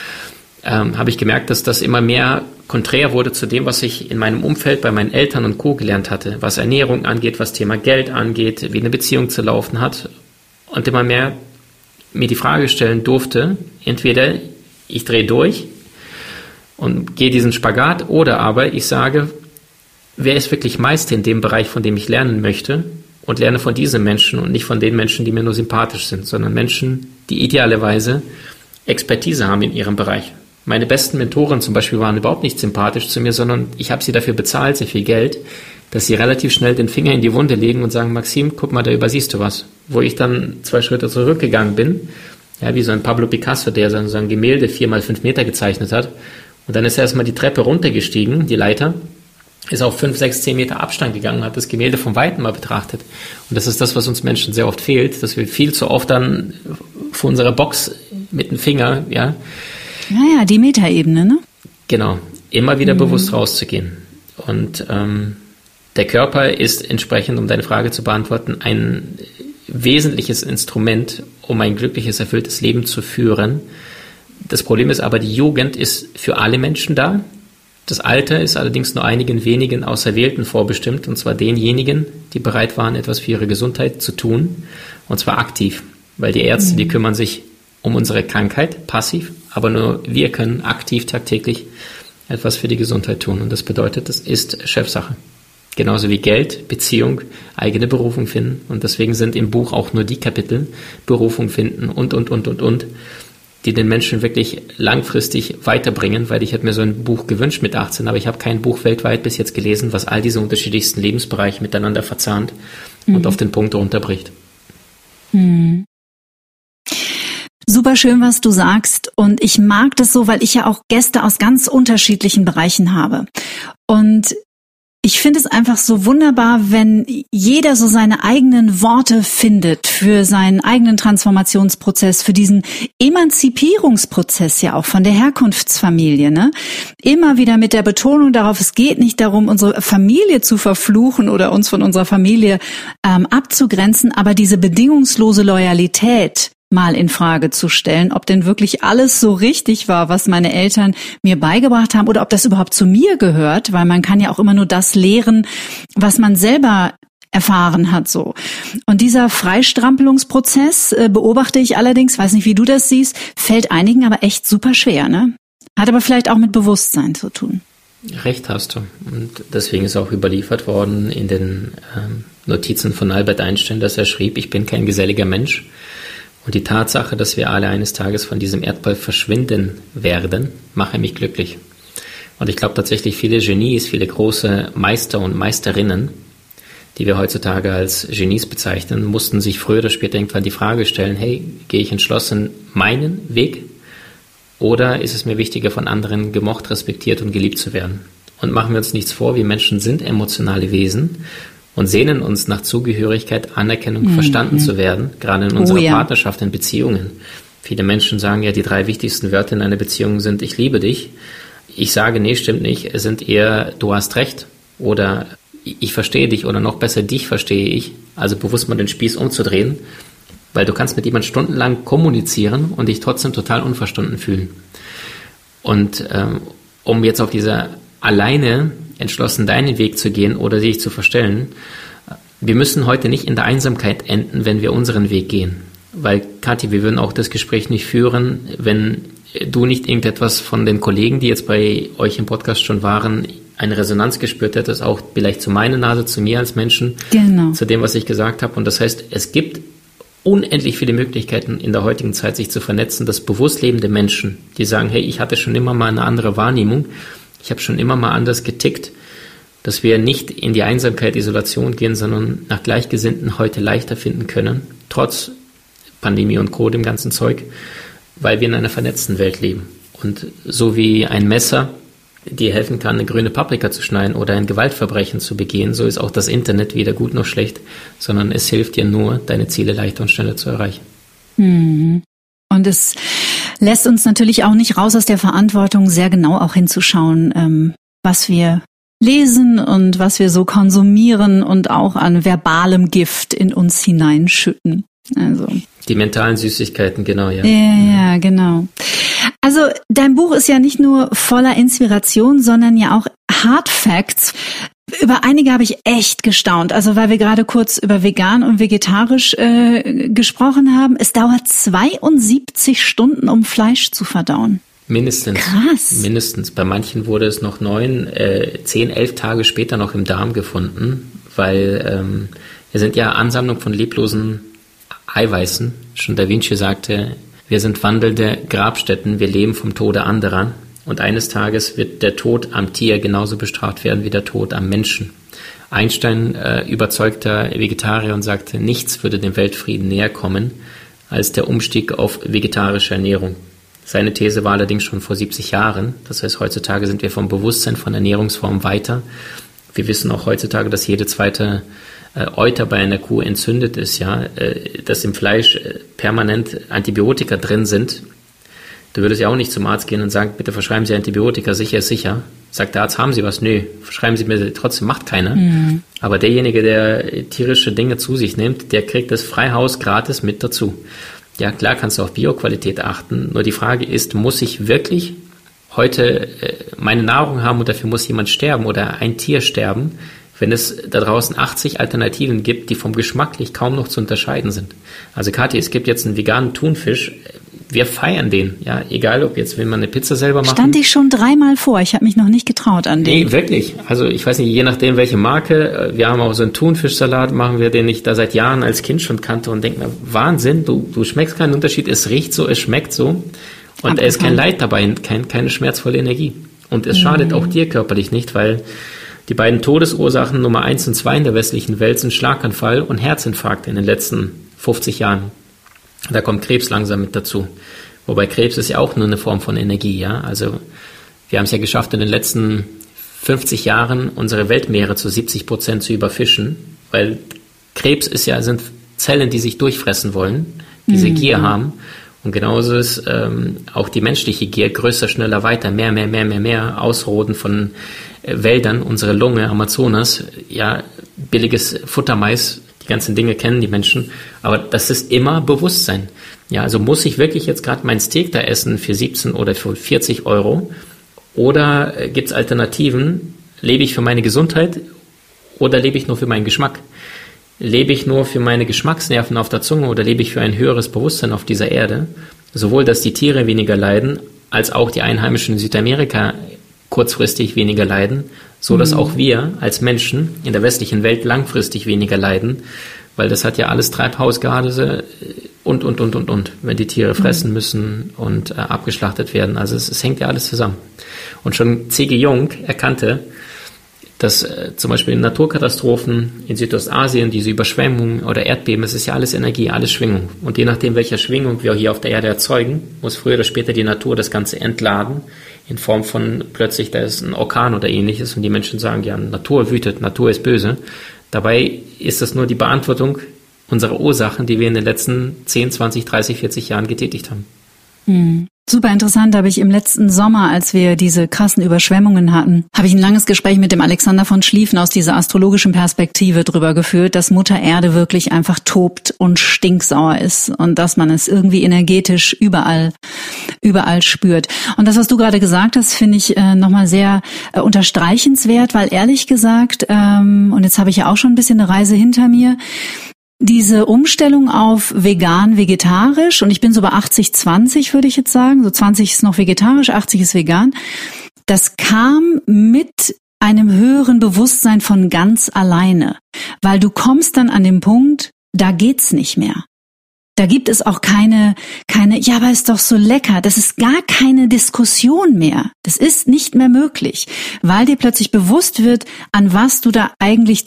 ähm, habe ich gemerkt, dass das immer mehr konträr wurde zu dem, was ich in meinem Umfeld bei meinen Eltern und Co. gelernt hatte, was Ernährung angeht, was Thema Geld angeht, wie eine Beziehung zu laufen hat. Und immer mehr mir die Frage stellen durfte, entweder ich drehe durch und gehe diesen Spagat, oder aber ich sage, wer ist wirklich Meister in dem Bereich, von dem ich lernen möchte, und lerne von diesen Menschen und nicht von den Menschen, die mir nur sympathisch sind, sondern Menschen, die idealerweise Expertise haben in ihrem Bereich. Meine besten Mentoren zum Beispiel waren überhaupt nicht sympathisch zu mir, sondern ich habe sie dafür bezahlt, sehr viel Geld, dass sie relativ schnell den Finger in die Wunde legen und sagen, Maxim, guck mal, da übersiehst du was. Wo ich dann zwei Schritte zurückgegangen bin, ja, wie so ein Pablo Picasso, der so ein Gemälde vier mal fünf Meter gezeichnet hat. Und dann ist er erstmal die Treppe runtergestiegen, die Leiter, ist auf fünf, sechs, zehn Meter Abstand gegangen, hat das Gemälde von Weitem mal betrachtet. Und das ist das, was uns Menschen sehr oft fehlt, dass wir viel zu oft dann vor unserer Box mit dem Finger, ja. Naja, die Metaebene, ne? Genau, immer wieder mhm. bewusst rauszugehen. Und ähm, der Körper ist entsprechend, um deine Frage zu beantworten, ein wesentliches Instrument, um ein glückliches, erfülltes Leben zu führen. Das Problem ist aber, die Jugend ist für alle Menschen da. Das Alter ist allerdings nur einigen wenigen Auserwählten vorbestimmt, und zwar denjenigen, die bereit waren, etwas für ihre Gesundheit zu tun, und zwar aktiv. Weil die Ärzte, mhm. die kümmern sich um unsere Krankheit, passiv, aber nur wir können aktiv tagtäglich etwas für die Gesundheit tun. Und das bedeutet, das ist Chefsache. Genauso wie Geld, Beziehung, eigene Berufung finden. Und deswegen sind im Buch auch nur die Kapitel Berufung finden und, und, und, und, und. die den Menschen wirklich langfristig weiterbringen, weil ich hätte mir so ein Buch gewünscht mit achtzehn, aber ich habe kein Buch weltweit bis jetzt gelesen, was all diese unterschiedlichsten Lebensbereiche miteinander verzahnt mhm. und auf den Punkt runterbricht. Mhm. Super schön, was du sagst, und ich mag das so, weil ich ja auch Gäste aus ganz unterschiedlichen Bereichen habe, und ich finde es einfach so wunderbar, wenn jeder so seine eigenen Worte findet für seinen eigenen Transformationsprozess, für diesen Emanzipierungsprozess ja auch von der Herkunftsfamilie, ne? Immer wieder mit der Betonung darauf, es geht nicht darum, unsere Familie zu verfluchen oder uns von unserer Familie ähm, abzugrenzen, aber diese bedingungslose Loyalität mal in Frage zu stellen, ob denn wirklich alles so richtig war, was meine Eltern mir beigebracht haben, oder ob das überhaupt zu mir gehört, weil man kann ja auch immer nur das lehren, was man selber erfahren hat, so. Und dieser Freistrampelungsprozess äh, beobachte ich allerdings, weiß nicht, wie du das siehst, fällt einigen aber echt super schwer, ne? Hat aber vielleicht auch mit Bewusstsein zu tun. Recht hast du. Und deswegen ist auch überliefert worden in den ähm, Notizen von Albert Einstein, dass er schrieb, ich bin kein geselliger Mensch. Und die Tatsache, dass wir alle eines Tages von diesem Erdball verschwinden werden, mache mich glücklich. Und ich glaube tatsächlich, viele Genies, viele große Meister und Meisterinnen, die wir heutzutage als Genies bezeichnen, mussten sich früher oder später irgendwann die Frage stellen, hey, gehe ich entschlossen meinen Weg, oder ist es mir wichtiger, von anderen gemocht, respektiert und geliebt zu werden? Und machen wir uns nichts vor, wir Menschen sind emotionale Wesen und sehnen uns nach Zugehörigkeit, Anerkennung, mhm. verstanden zu werden, gerade in unserer oh, ja. Partnerschaft, in Beziehungen. Viele Menschen sagen ja, die drei wichtigsten Wörter in einer Beziehung sind, ich liebe dich. Ich sage, nee, stimmt nicht. Es sind eher, du hast recht, oder ich verstehe dich, oder noch besser, dich verstehe ich. Also bewusst mal den Spieß umzudrehen, weil du kannst mit jemandem stundenlang kommunizieren und dich trotzdem total unverstanden fühlen. Und ähm, um jetzt auf dieser alleine entschlossen deinen Weg zu gehen oder dich zu verstellen, wir müssen heute nicht in der Einsamkeit enden, wenn wir unseren Weg gehen. Weil, Kathi, wir würden auch das Gespräch nicht führen, wenn du nicht irgendetwas von den Kollegen, die jetzt bei euch im Podcast schon waren, eine Resonanz gespürt hättest, auch vielleicht zu meiner Nase, zu mir als Menschen, genau. zu dem, was ich gesagt habe. Und das heißt, es gibt unendlich viele Möglichkeiten in der heutigen Zeit, sich zu vernetzen, dass bewusst lebende Menschen, die sagen, hey, ich hatte schon immer mal eine andere Wahrnehmung, ich habe schon immer mal anders getickt, dass wir nicht in die Einsamkeit, Isolation gehen, sondern nach Gleichgesinnten heute leichter finden können, trotz Pandemie und Co., dem ganzen Zeug, weil wir in einer vernetzten Welt leben. Und so wie ein Messer dir helfen kann, eine grüne Paprika zu schneiden oder ein Gewaltverbrechen zu begehen, so ist auch das Internet weder gut noch schlecht, sondern es hilft dir nur, deine Ziele leichter und schneller zu erreichen. Mhm. Und es lässt uns natürlich auch nicht raus aus der Verantwortung, sehr genau auch hinzuschauen, ähm, was wir lesen und was wir so konsumieren und auch an verbalem Gift in uns hineinschütten. Also die mentalen Süßigkeiten, genau, ja. Ja, ja, genau. Also dein Buch ist ja nicht nur voller Inspiration, sondern ja auch Hard Facts. Über einige habe ich echt gestaunt, also weil wir gerade kurz über vegan und vegetarisch äh, gesprochen haben. Es dauert zweiundsiebzig Stunden, um Fleisch zu verdauen. Mindestens. Krass. Mindestens. Bei manchen wurde es noch neun, äh, zehn, elf Tage später noch im Darm gefunden, weil ähm, wir sind ja Ansammlung von leblosen Eiweißen. Schon Da Vinci sagte, wir sind wandelnde Grabstätten, wir leben vom Tode anderer. Und eines Tages wird der Tod am Tier genauso bestraft werden wie der Tod am Menschen. Einstein, äh, überzeugter Vegetarier, und sagte, nichts würde dem Weltfrieden näher kommen als der Umstieg auf vegetarische Ernährung. Seine These war allerdings schon vor siebzig Jahren. Das heißt, heutzutage sind wir vom Bewusstsein von Ernährungsformen weiter. Wir wissen auch heutzutage, dass jede zweite äh, Euter bei einer Kuh entzündet ist, ja, äh, dass im Fleisch äh, permanent Antibiotika drin sind. Du würdest ja auch nicht zum Arzt gehen und sagen, bitte verschreiben Sie Antibiotika, sicher ist sicher. Sagt der Arzt, haben Sie was? Nö, verschreiben Sie mir trotzdem, macht keiner. Mhm. Aber derjenige, der tierische Dinge zu sich nimmt, der kriegt das Freihaus gratis mit dazu. Ja, klar kannst du auf Bioqualität achten, nur die Frage ist, muss ich wirklich heute äh, meine Nahrung haben und dafür muss jemand sterben oder ein Tier sterben, wenn es da draußen achtzig Alternativen gibt, die vom geschmacklich kaum noch zu unterscheiden sind. Also Kathi, es gibt jetzt einen veganen Thunfisch, wir feiern den, ja, egal ob jetzt, wenn man eine Pizza selber macht. Stand ich schon dreimal vor, ich habe mich noch nicht getraut an den. Nee, wirklich. Also ich weiß nicht, je nachdem welche Marke, wir haben auch so einen Thunfischsalat, machen wir, den ich da seit Jahren als Kind schon kannte und denke mir, Wahnsinn, du, du schmeckst keinen Unterschied, es riecht so, es schmeckt so und da ist kein Leid dabei, kein, keine schmerzvolle Energie. Und es mhm. schadet auch dir körperlich nicht, weil die beiden Todesursachen Nummer eins und zwei in der westlichen Welt sind Schlaganfall und Herzinfarkt in den letzten fünfzig Jahren. Da kommt Krebs langsam mit dazu. Wobei Krebs ist ja auch nur eine Form von Energie, ja. Also wir haben es ja geschafft, in den letzten fünfzig Jahren unsere Weltmeere zu siebzig Prozent zu überfischen, weil Krebs ist ja, sind Zellen, die sich durchfressen wollen, diese mhm. Gier haben. Und genauso ist ähm, auch die menschliche Gier, größer, schneller, weiter, mehr, mehr, mehr, mehr, mehr, Ausroden von äh, Wäldern, unsere Lunge, Amazonas, ja, billiges Futtermais, die ganzen Dinge kennen die Menschen, aber das ist immer Bewusstsein. Ja, also muss ich wirklich jetzt gerade mein Steak da essen für siebzehn oder für vierzig Euro oder äh, gibt es Alternativen? Lebe ich für meine Gesundheit oder lebe ich nur für meinen Geschmack? Lebe ich nur für meine Geschmacksnerven auf der Zunge oder lebe ich für ein höheres Bewusstsein auf dieser Erde? Sowohl, dass die Tiere weniger leiden, als auch die Einheimischen in Südamerika kurzfristig weniger leiden, so dass mhm. auch wir als Menschen in der westlichen Welt langfristig weniger leiden, weil das hat ja alles Treibhausgase und, und, und, und, und, wenn die Tiere fressen mhm. müssen und äh, abgeschlachtet werden. Also es, es hängt ja alles zusammen. Und schon C G Jung erkannte, dass äh, zum Beispiel in Naturkatastrophen in Südostasien, diese Überschwemmungen oder Erdbeben, es ist ja alles Energie, alles Schwingung. Und je nachdem, welcher Schwingung wir hier auf der Erde erzeugen, muss früher oder später die Natur das Ganze entladen, in Form von plötzlich, da ist ein Orkan oder ähnliches und die Menschen sagen, ja, Natur wütet, Natur ist böse. Dabei ist das nur die Beantwortung unserer Ursachen, die wir in den letzten zehn, zwanzig, dreißig, vierzig Jahren getätigt haben. Mhm. Super interessant, habe ich im letzten Sommer, als wir diese krassen Überschwemmungen hatten, habe ich ein langes Gespräch mit dem Alexander von Schlieffen aus dieser astrologischen Perspektive drüber geführt, dass Mutter Erde wirklich einfach tobt und stinksauer ist und dass man es irgendwie energetisch überall, überall spürt. Und das, was du gerade gesagt hast, finde ich äh, nochmal sehr äh, unterstreichenswert, weil ehrlich gesagt, ähm, und jetzt habe ich ja auch schon ein bisschen eine Reise hinter mir, diese Umstellung auf vegan, vegetarisch, und ich bin so bei achtzig zwanzig, würde ich jetzt sagen, so zwanzig ist noch vegetarisch, achtzig ist vegan, das kam mit einem höheren Bewusstsein von ganz alleine, weil du kommst dann an den Punkt, da geht's nicht mehr. Da gibt es auch keine, keine, ja, aber ist doch so lecker. Das ist gar keine Diskussion mehr. Das ist nicht mehr möglich, weil dir plötzlich bewusst wird, an was du da eigentlich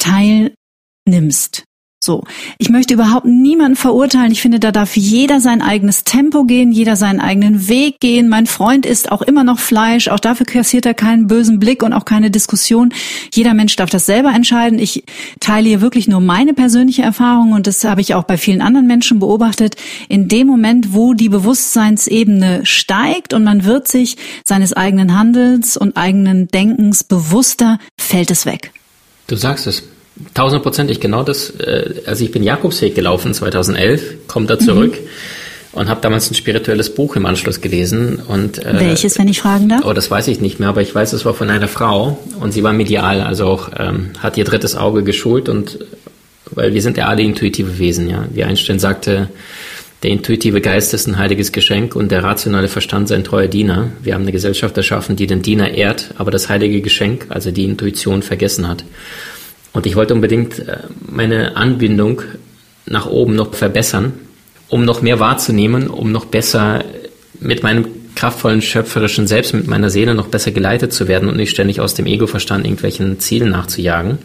teilnimmst. So, ich möchte überhaupt niemanden verurteilen. Ich finde, da darf jeder sein eigenes Tempo gehen, jeder seinen eigenen Weg gehen. Mein Freund isst auch immer noch Fleisch, auch dafür kassiert er keinen bösen Blick und auch keine Diskussion. Jeder Mensch darf das selber entscheiden. Ich teile hier wirklich nur meine persönliche Erfahrung und das habe ich auch bei vielen anderen Menschen beobachtet. In dem Moment, wo die Bewusstseinsebene steigt und man wird sich seines eigenen Handelns und eigenen Denkens bewusster, fällt es weg. Du sagst es. Tausendprozentig genau das. Also ich bin Jakobsweg gelaufen zweitausendelf, komme da zurück mhm. und habe damals ein spirituelles Buch im Anschluss gelesen. Und welches, wenn ich fragen darf? Oh, das weiß ich nicht mehr, aber ich weiß, es war von einer Frau und sie war medial, also auch ähm, hat ihr drittes Auge geschult und weil wir sind ja alle intuitive Wesen, ja. Wie Einstein sagte, der intuitive Geist ist ein heiliges Geschenk und der rationale Verstand sein treuer Diener. Wir haben eine Gesellschaft erschaffen, die den Diener ehrt, aber das heilige Geschenk, also die Intuition, vergessen hat. Und ich wollte unbedingt meine Anbindung nach oben noch verbessern, um noch mehr wahrzunehmen, um noch besser mit meinem kraftvollen, schöpferischen Selbst, mit meiner Seele noch besser geleitet zu werden und nicht ständig aus dem Ego-Verstand irgendwelchen Zielen nachzujagen.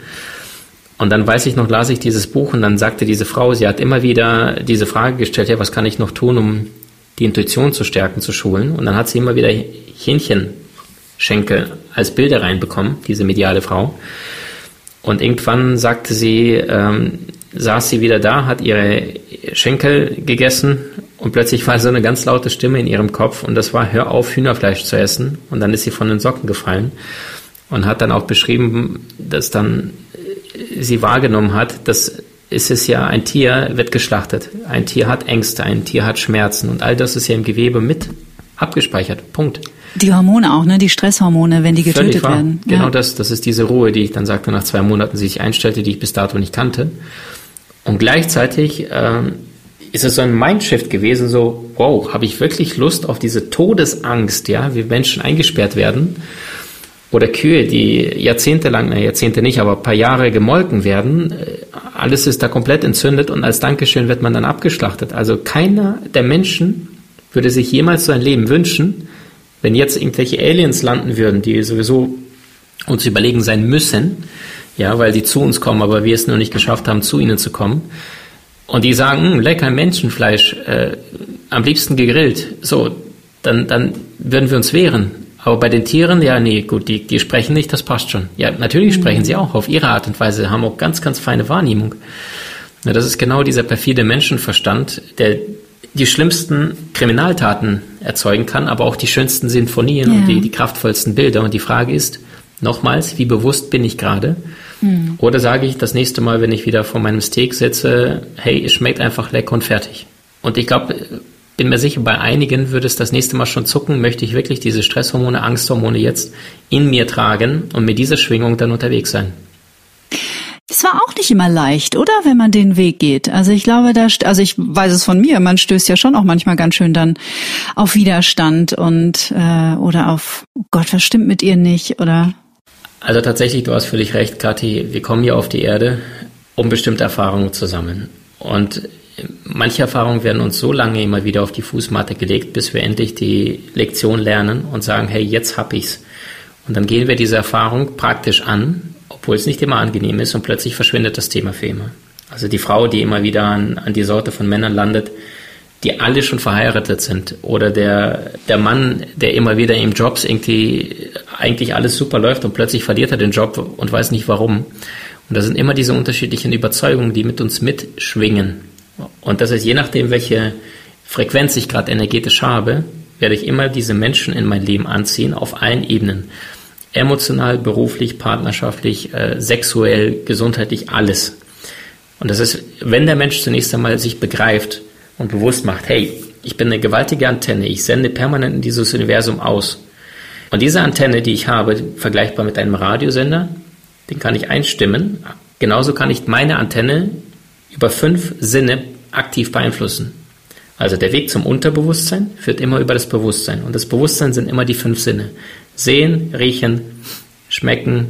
Und dann weiß ich noch, las ich dieses Buch und dann sagte diese Frau, sie hat immer wieder diese Frage gestellt, ja, was kann ich noch tun, um die Intuition zu stärken, zu schulen? Und dann hat sie immer wieder Hähnchenschenkel als Bilder reinbekommen, diese mediale Frau. Und irgendwann sagte sie, ähm, saß sie wieder da, hat ihre Schenkel gegessen und plötzlich war so eine ganz laute Stimme in ihrem Kopf und das war, hör auf, Hühnerfleisch zu essen. Und dann ist sie von den Socken gefallen und hat dann auch beschrieben, dass dann sie wahrgenommen hat, dass es ist ja, ein Tier wird geschlachtet, ein Tier hat Ängste, ein Tier hat Schmerzen und all das ist ja im Gewebe mit abgespeichert. Punkt. Die Hormone auch, ne? Die Stresshormone, wenn die getötet werden. Genau ja. das, das ist diese Ruhe, die ich dann sagte, nach zwei Monaten sich einstellte, die ich bis dato nicht kannte. Und gleichzeitig ähm, ist es so ein Mindshift gewesen, so, wow, habe ich wirklich Lust auf diese Todesangst, ja, wie Menschen eingesperrt werden? Oder Kühe, die jahrzehntelang, na Jahrzehnte nicht, aber ein paar Jahre gemolken werden, alles ist da komplett entzündet und als Dankeschön wird man dann abgeschlachtet. Also keiner der Menschen würde sich jemals so ein Leben wünschen, wenn jetzt irgendwelche Aliens landen würden, die sowieso uns überlegen sein müssen, ja, weil sie zu uns kommen, aber wir es nur nicht geschafft haben, zu ihnen zu kommen. Und die sagen, lecker Menschenfleisch, äh, am liebsten gegrillt, so, dann, dann würden wir uns wehren. Aber bei den Tieren, ja, nee, gut, die, die sprechen nicht, das passt schon. Ja, natürlich mhm. sprechen sie auch auf ihre Art und Weise, haben auch ganz, ganz feine Wahrnehmung. Ja, das ist genau dieser perfide Menschenverstand, der die schlimmsten Kriminaltaten erzeugen kann, aber auch die schönsten Sinfonien ja. und die, die kraftvollsten Bilder. Und die Frage ist, nochmals, wie bewusst bin ich gerade? Mhm. Oder sage ich das nächste Mal, wenn ich wieder vor meinem Steak sitze, hey, es schmeckt einfach lecker und fertig. Und ich glaube, bin mir sicher, bei einigen würde es das nächste Mal schon zucken, möchte ich wirklich diese Stresshormone, Angsthormone jetzt in mir tragen und mit dieser Schwingung dann unterwegs sein. Es war auch nicht immer leicht, oder? Wenn man den Weg geht. Also ich glaube, da, also ich weiß es von mir, man stößt ja schon auch manchmal ganz schön dann auf Widerstand und, äh, oder auf, oh Gott, was stimmt mit ihr nicht, oder? Also tatsächlich, du hast völlig recht, Kathi, wir kommen hier auf die Erde, um bestimmte Erfahrungen zu sammeln. Und manche Erfahrungen werden uns so lange immer wieder auf die Fußmatte gelegt, bis wir endlich die Lektion lernen und sagen, hey, jetzt hab ich's. Und dann gehen wir diese Erfahrung praktisch an, obwohl es nicht immer angenehm ist und plötzlich verschwindet das Thema für immer. Also die Frau, die immer wieder an, an die Sorte von Männern landet, die alle schon verheiratet sind, oder der, der Mann, der immer wieder im Jobs irgendwie eigentlich alles super läuft und plötzlich verliert er den Job und weiß nicht warum. Und das sind immer diese unterschiedlichen Überzeugungen, die mit uns mitschwingen. Und das ist, je nachdem, welche Frequenz ich gerade energetisch habe, werde ich immer diese Menschen in mein Leben anziehen, auf allen Ebenen. Emotional, beruflich, partnerschaftlich, äh, sexuell, gesundheitlich, alles. Und das ist, wenn der Mensch zunächst einmal sich begreift und bewusst macht, hey, ich bin eine gewaltige Antenne, ich sende permanent in dieses Universum aus. Und diese Antenne, die ich habe, vergleichbar mit einem Radiosender, den kann ich einstimmen. Genauso kann ich meine Antenne über fünf Sinne aktiv beeinflussen. Also der Weg zum Unterbewusstsein führt immer über das Bewusstsein. Und das Bewusstsein sind immer die fünf Sinne. Sehen, riechen, schmecken,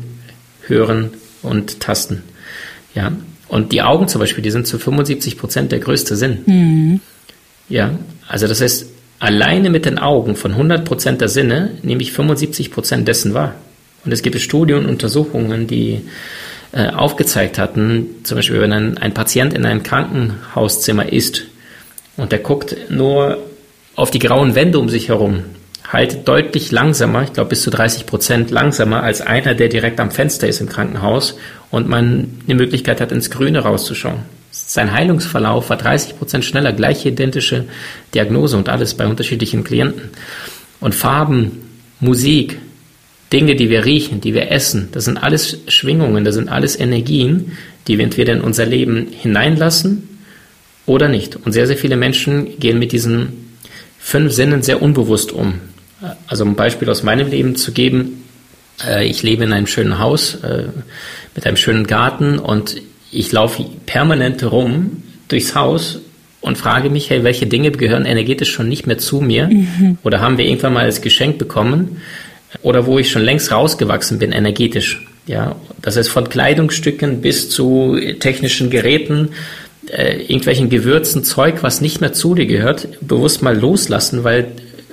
hören und tasten. Ja. Und die Augen zum Beispiel, die sind zu fünfundsiebzig Prozent der größte Sinn. Mhm. Ja. Also das heißt, alleine mit den Augen von hundert Prozent der Sinne nehme ich fünfundsiebzig Prozent dessen wahr. Und es gibt Studien und Untersuchungen, die äh, aufgezeigt hatten, zum Beispiel, wenn ein, ein Patient in einem Krankenhauszimmer ist und der guckt nur auf die grauen Wände um sich herum, halt deutlich langsamer, ich glaube bis zu dreißig Prozent langsamer als einer, der direkt am Fenster ist im Krankenhaus und man die Möglichkeit hat, ins Grüne rauszuschauen. Sein Heilungsverlauf war dreißig Prozent schneller, gleiche identische Diagnose und alles bei unterschiedlichen Klienten. Und Farben, Musik, Dinge, die wir riechen, die wir essen, das sind alles Schwingungen, das sind alles Energien, die wir entweder in unser Leben hineinlassen oder nicht. Und sehr, sehr viele Menschen gehen mit diesen fünf Sinnen sehr unbewusst um. Also um ein Beispiel aus meinem Leben zu geben, ich lebe in einem schönen Haus mit einem schönen Garten und ich laufe permanent rum durchs Haus und frage mich, hey, welche Dinge gehören energetisch schon nicht mehr zu mir mhm. oder haben wir irgendwann mal als Geschenk bekommen oder wo ich schon längst rausgewachsen bin energetisch. Ja, das heißt von Kleidungsstücken bis zu technischen Geräten, äh, irgendwelchen Gewürzen, Zeug, was nicht mehr zu dir gehört, bewusst mal loslassen, weil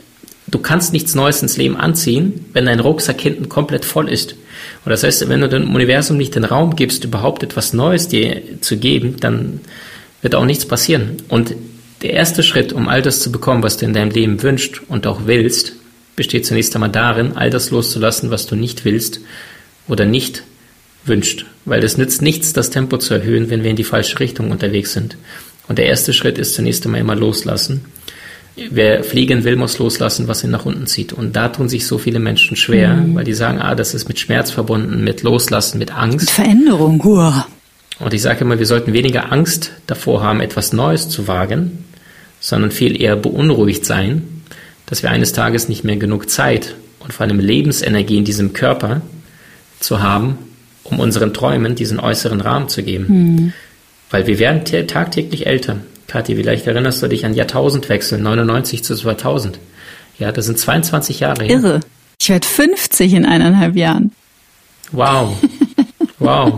du kannst nichts Neues ins Leben anziehen, wenn dein Rucksack hinten komplett voll ist. Und das heißt, wenn du dem Universum nicht den Raum gibst, überhaupt etwas Neues dir zu geben, dann wird auch nichts passieren. Und der erste Schritt, um all das zu bekommen, was du in deinem Leben wünschst und auch willst, besteht zunächst einmal darin, all das loszulassen, was du nicht willst oder nicht wünscht. Weil es nützt nichts, das Tempo zu erhöhen, wenn wir in die falsche Richtung unterwegs sind. Und der erste Schritt ist zunächst einmal immer loslassen. Wer fliegen will, muss loslassen, was ihn nach unten zieht. Und da tun sich so viele Menschen schwer, mhm. weil die sagen, ah, das ist mit Schmerz verbunden, mit Loslassen, mit Angst. Mit Veränderung, hurra. Und ich sage immer, wir sollten weniger Angst davor haben, etwas Neues zu wagen, sondern viel eher beunruhigt sein, dass wir eines Tages nicht mehr genug Zeit und vor allem Lebensenergie in diesem Körper zu haben, um unseren Träumen diesen äußeren Rahmen zu geben. Mhm. Weil wir werden t- tagtäglich älter. Kathi, vielleicht erinnerst du dich an Jahrtausendwechsel, neunundneunzig zu zweitausend. Ja, das sind zweiundzwanzig Jahre her. Irre. Ich werde fünfzig in eineinhalb Jahren. Wow. Wow.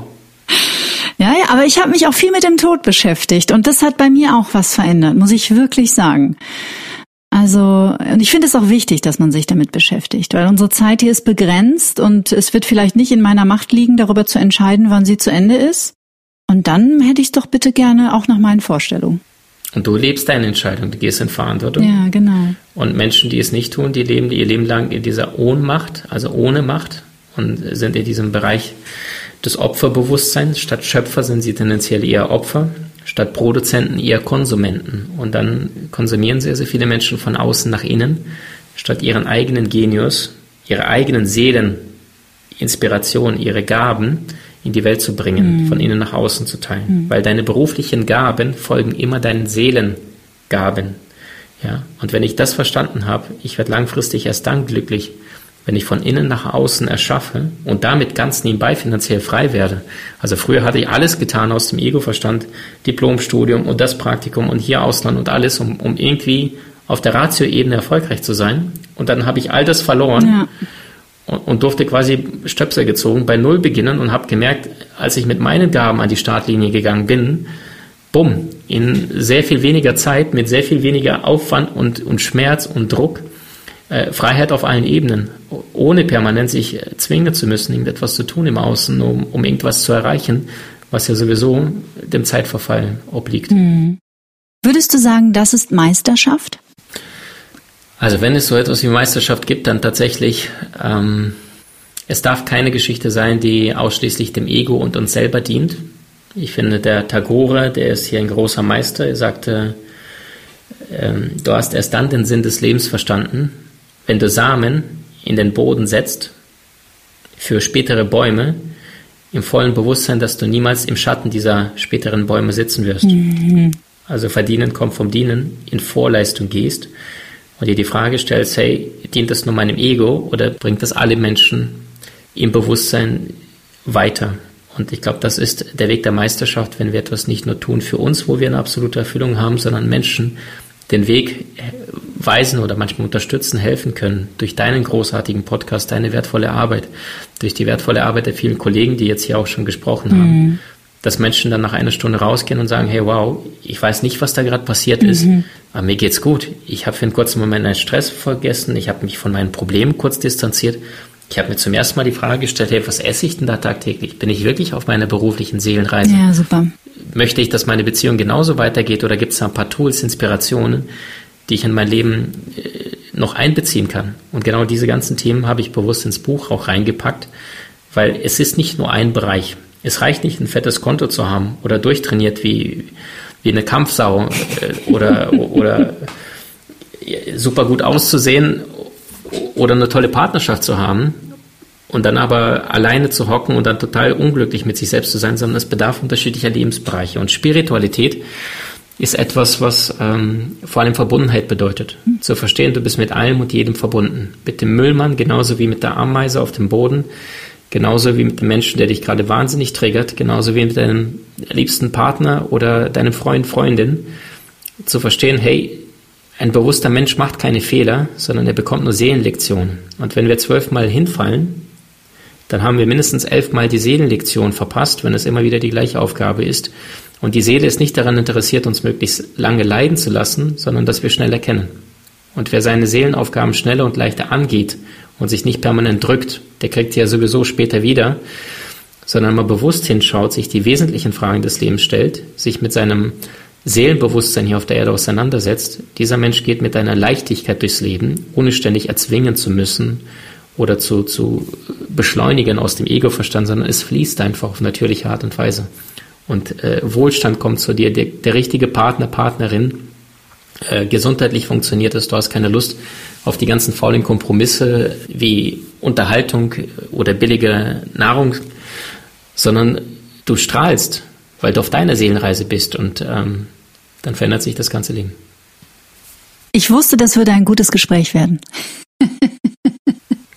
Ja, ja, aber ich habe mich auch viel mit dem Tod beschäftigt und das hat bei mir auch was verändert, muss ich wirklich sagen. Also, und ich finde es auch wichtig, dass man sich damit beschäftigt, weil unsere Zeit hier ist begrenzt und es wird vielleicht nicht in meiner Macht liegen, darüber zu entscheiden, wann sie zu Ende ist. Und dann hätte ich es doch bitte gerne auch nach meinen Vorstellungen. Und du lebst deine Entscheidung, du gehst in Verantwortung. Ja, genau. Und Menschen, die es nicht tun, die leben ihr Leben lang in dieser Ohnmacht, also ohne Macht und sind in diesem Bereich des Opferbewusstseins. Statt Schöpfer sind sie tendenziell eher Opfer, statt Produzenten eher Konsumenten. Und dann konsumieren sehr, sehr viele Menschen von außen nach innen, statt ihren eigenen Genius, ihre eigenen Seelen, Inspiration, ihre Gaben in die Welt zu bringen, mhm. von innen nach außen zu teilen. Mhm. Weil deine beruflichen Gaben folgen immer deinen Seelengaben. Ja? Und wenn ich das verstanden habe, ich werde langfristig erst dann glücklich, wenn ich von innen nach außen erschaffe und damit ganz nebenbei finanziell frei werde. Also früher hatte ich alles getan aus dem Ego-Verstand, Diplomstudium und das Praktikum und hier Ausland und alles, um, um irgendwie auf der Ratio-Ebene erfolgreich zu sein. Und dann habe ich all das verloren ja. und, und durfte quasi Stöpsel gezogen, bei Null beginnen und habe gemerkt, als ich mit meinen Gaben an die Startlinie gegangen bin, bumm, in sehr viel weniger Zeit, mit sehr viel weniger Aufwand und, und Schmerz und Druck, Äh, Freiheit auf allen Ebenen, ohne permanent sich äh, zwingen zu müssen, irgendetwas zu tun im Außen, um, um irgendwas zu erreichen, was ja sowieso dem Zeitverfall obliegt. Hm. Würdest du sagen, das ist Meisterschaft? Also wenn es so etwas wie Meisterschaft gibt, dann tatsächlich, ähm, es darf keine Geschichte sein, die ausschließlich dem Ego und uns selber dient. Ich finde, der Tagore, der ist hier ein großer Meister, er sagte, ähm, du hast erst dann den Sinn des Lebens verstanden, wenn du Samen in den Boden setzt für spätere Bäume, im vollen Bewusstsein, dass du niemals im Schatten dieser späteren Bäume sitzen wirst. Mhm. Also verdienen kommt vom Dienen, in Vorleistung gehst und dir die Frage stellst, hey, dient das nur meinem Ego oder bringt das alle Menschen im Bewusstsein weiter? Und ich glaube, das ist der Weg der Meisterschaft, wenn wir etwas nicht nur tun für uns, wo wir eine absolute Erfüllung haben, sondern Menschen den Weg weisen oder manchmal unterstützen, helfen können durch deinen großartigen Podcast, deine wertvolle Arbeit, durch die wertvolle Arbeit der vielen Kollegen, die jetzt hier auch schon gesprochen mhm. haben, dass Menschen dann nach einer Stunde rausgehen und sagen, hey, wow, ich weiß nicht, was da gerade passiert mhm. ist, aber mir geht's gut. Ich habe für einen kurzen Moment einen Stress vergessen, ich habe mich von meinen Problemen kurz distanziert. Ich habe mir zum ersten Mal die Frage gestellt, hey, was esse ich denn da tagtäglich? Bin ich wirklich auf meiner beruflichen Seelenreise? Ja, super. Möchte ich, dass meine Beziehung genauso weitergeht oder gibt es da ein paar Tools, Inspirationen, die ich in mein Leben äh, noch einbeziehen kann? Und genau diese ganzen Themen habe ich bewusst ins Buch auch reingepackt, weil es ist nicht nur ein Bereich. Es reicht nicht, ein fettes Konto zu haben oder durchtrainiert wie, wie eine Kampfsau äh, oder, oder super gut auszusehen oder eine tolle Partnerschaft zu haben und dann aber alleine zu hocken und dann total unglücklich mit sich selbst zu sein, sondern es bedarf unterschiedlicher Lebensbereiche. Und Spiritualität ist etwas, was ähm, vor allem Verbundenheit bedeutet. Mhm. Zu verstehen, du bist mit allem und jedem verbunden. Mit dem Müllmann, genauso wie mit der Ameise auf dem Boden, genauso wie mit dem Menschen, der dich gerade wahnsinnig triggert, genauso wie mit deinem liebsten Partner oder deinem Freund, Freundin. Zu verstehen, hey, ein bewusster Mensch macht keine Fehler, sondern er bekommt nur Seelenlektionen. Und wenn wir zwölfmal hinfallen, dann haben wir mindestens elfmal die Seelenlektion verpasst, wenn es immer wieder die gleiche Aufgabe ist. Und die Seele ist nicht daran interessiert, uns möglichst lange leiden zu lassen, sondern dass wir schnell erkennen. Und wer seine Seelenaufgaben schneller und leichter angeht und sich nicht permanent drückt, der kriegt sie ja sowieso später wieder, sondern mal bewusst hinschaut, sich die wesentlichen Fragen des Lebens stellt, sich mit seinem Seelenbewusstsein hier auf der Erde auseinandersetzt. Dieser Mensch geht mit einer Leichtigkeit durchs Leben, ohne ständig erzwingen zu müssen oder zu, zu beschleunigen aus dem Ego-Verstand, sondern es fließt einfach auf natürliche Art und Weise. Und äh, Wohlstand kommt zu dir, der, der richtige Partner, Partnerin, äh, gesundheitlich funktioniert es, du hast keine Lust auf die ganzen faulen Kompromisse wie Unterhaltung oder billige Nahrung, sondern du strahlst, weil du auf deiner Seelenreise bist und ähm, dann verändert sich das ganze Leben. Ich wusste, das würde ein gutes Gespräch werden.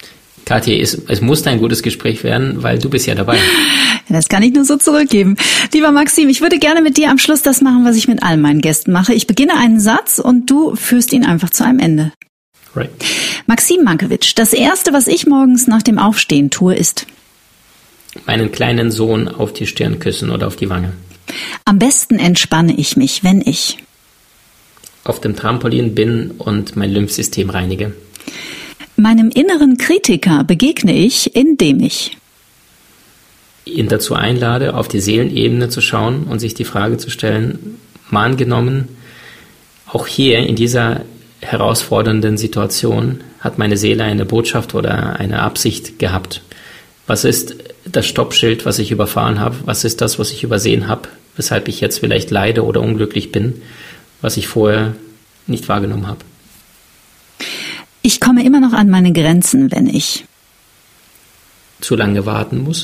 Kathi, es, es muss ein gutes Gespräch werden, weil du bist ja dabei. Das kann ich nur so zurückgeben. Lieber Maxim, ich würde gerne mit dir am Schluss das machen, was ich mit all meinen Gästen mache. Ich beginne einen Satz und du führst ihn einfach zu einem Ende. Right. Maxim Mankiewicz, das Erste, was ich morgens nach dem Aufstehen tue, ist? Meinen kleinen Sohn auf die Stirn küssen oder auf die Wange. Am besten entspanne ich mich, wenn ich? Auf dem Trampolin bin und mein Lymphsystem reinige. Meinem inneren Kritiker begegne ich, indem ich? Ihn dazu einlade, auf die Seelenebene zu schauen und sich die Frage zu stellen, mal angenommen, auch hier in dieser herausfordernden Situation hat meine Seele eine Botschaft oder eine Absicht gehabt. Was ist das Stoppschild, was ich überfahren habe? Was ist das, was ich übersehen habe, weshalb ich jetzt vielleicht leide oder unglücklich bin, was ich vorher nicht wahrgenommen habe? Ich komme immer noch an meine Grenzen, wenn ich zu lange warten muss.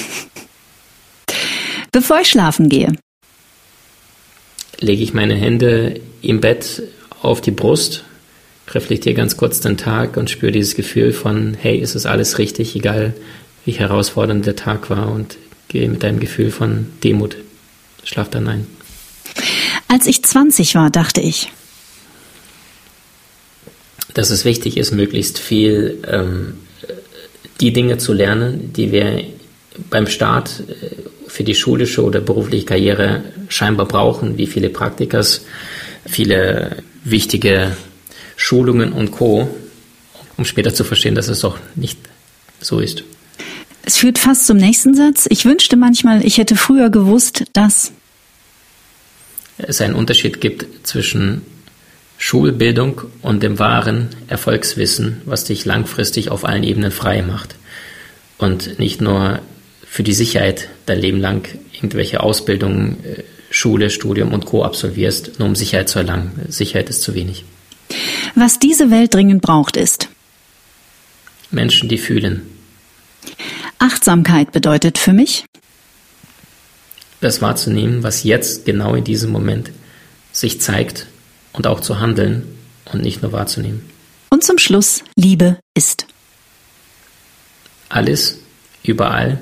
Bevor ich schlafen gehe, lege ich meine Hände im Bett auf die Brust, reflektiere ganz kurz den Tag und spüre dieses Gefühl von, hey, ist es alles richtig, egal wie herausfordernd der Tag war, und gehe mit einem Gefühl von Demut, schlaf dann ein. Als ich zwanzig war, dachte ich, dass es wichtig ist, möglichst viel ähm, die Dinge zu lernen, die wir beim Start äh, für die schulische oder berufliche Karriere scheinbar brauchen, wie viele Praktikas, viele wichtige Schulungen und Co., um später zu verstehen, dass es doch nicht so ist. Es führt fast zum nächsten Satz. Ich wünschte manchmal, ich hätte früher gewusst, dass es einen Unterschied gibt zwischen Schulbildung und dem wahren Erfolgswissen, was dich langfristig auf allen Ebenen frei macht. Und nicht nur für die Sicherheit dein Leben lang irgendwelche Ausbildungen, Schule, Studium und Co. absolvierst, nur um Sicherheit zu erlangen. Sicherheit ist zu wenig. Was diese Welt dringend braucht, ist Menschen, die fühlen. Achtsamkeit bedeutet für mich, das wahrzunehmen, was jetzt genau in diesem Moment sich zeigt, und auch zu handeln und nicht nur wahrzunehmen. Und zum Schluss, Liebe ist alles, überall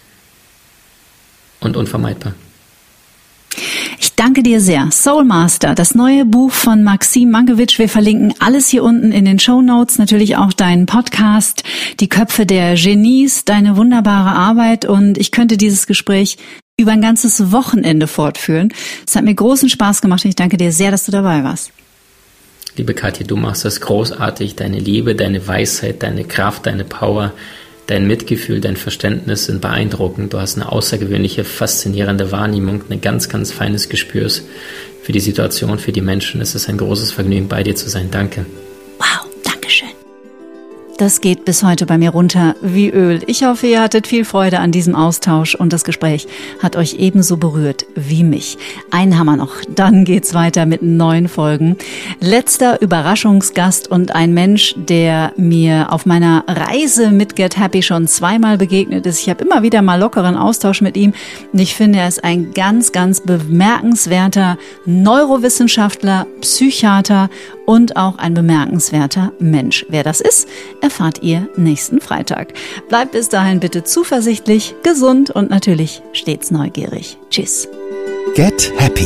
und unvermeidbar. Ich danke dir sehr. Soul Master, das neue Buch von Maxim Mankiewicz. Wir verlinken alles hier unten in den Shownotes, natürlich auch deinen Podcast, die Köpfe der Genies, deine wunderbare Arbeit, und ich könnte dieses Gespräch über ein ganzes Wochenende fortführen. Es hat mir großen Spaß gemacht und ich danke dir sehr, dass du dabei warst. Liebe Kathi, du machst das großartig. Deine Liebe, deine Weisheit, deine Kraft, deine Power, dein Mitgefühl, dein Verständnis sind beeindruckend. Du hast eine außergewöhnliche, faszinierende Wahrnehmung, ein ganz, ganz feines Gespür für die Situation, für die Menschen. Es ist ein großes Vergnügen, bei dir zu sein. Danke. Wow, danke schön. Das geht bis heute bei mir runter wie Öl. Ich hoffe, ihr hattet viel Freude an diesem Austausch und das Gespräch hat euch ebenso berührt wie mich. Einen haben wir noch, dann geht's weiter mit neuen Folgen. Letzter Überraschungsgast und ein Mensch, der mir auf meiner Reise mit Get Happy schon zweimal begegnet ist. Ich habe immer wieder mal lockeren Austausch mit ihm und ich finde, er ist ein ganz, ganz bemerkenswerter Neurowissenschaftler, Psychiater und auch ein bemerkenswerter Mensch. Wer das ist, erfahrt ihr nächsten Freitag. Bleibt bis dahin bitte zuversichtlich, gesund und natürlich stets neugierig. Tschüss. Get Happy.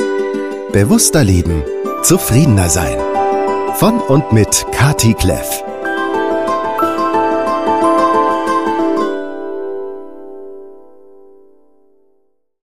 Bewusster leben, zufriedener sein. Von und mit Kathi Kleff.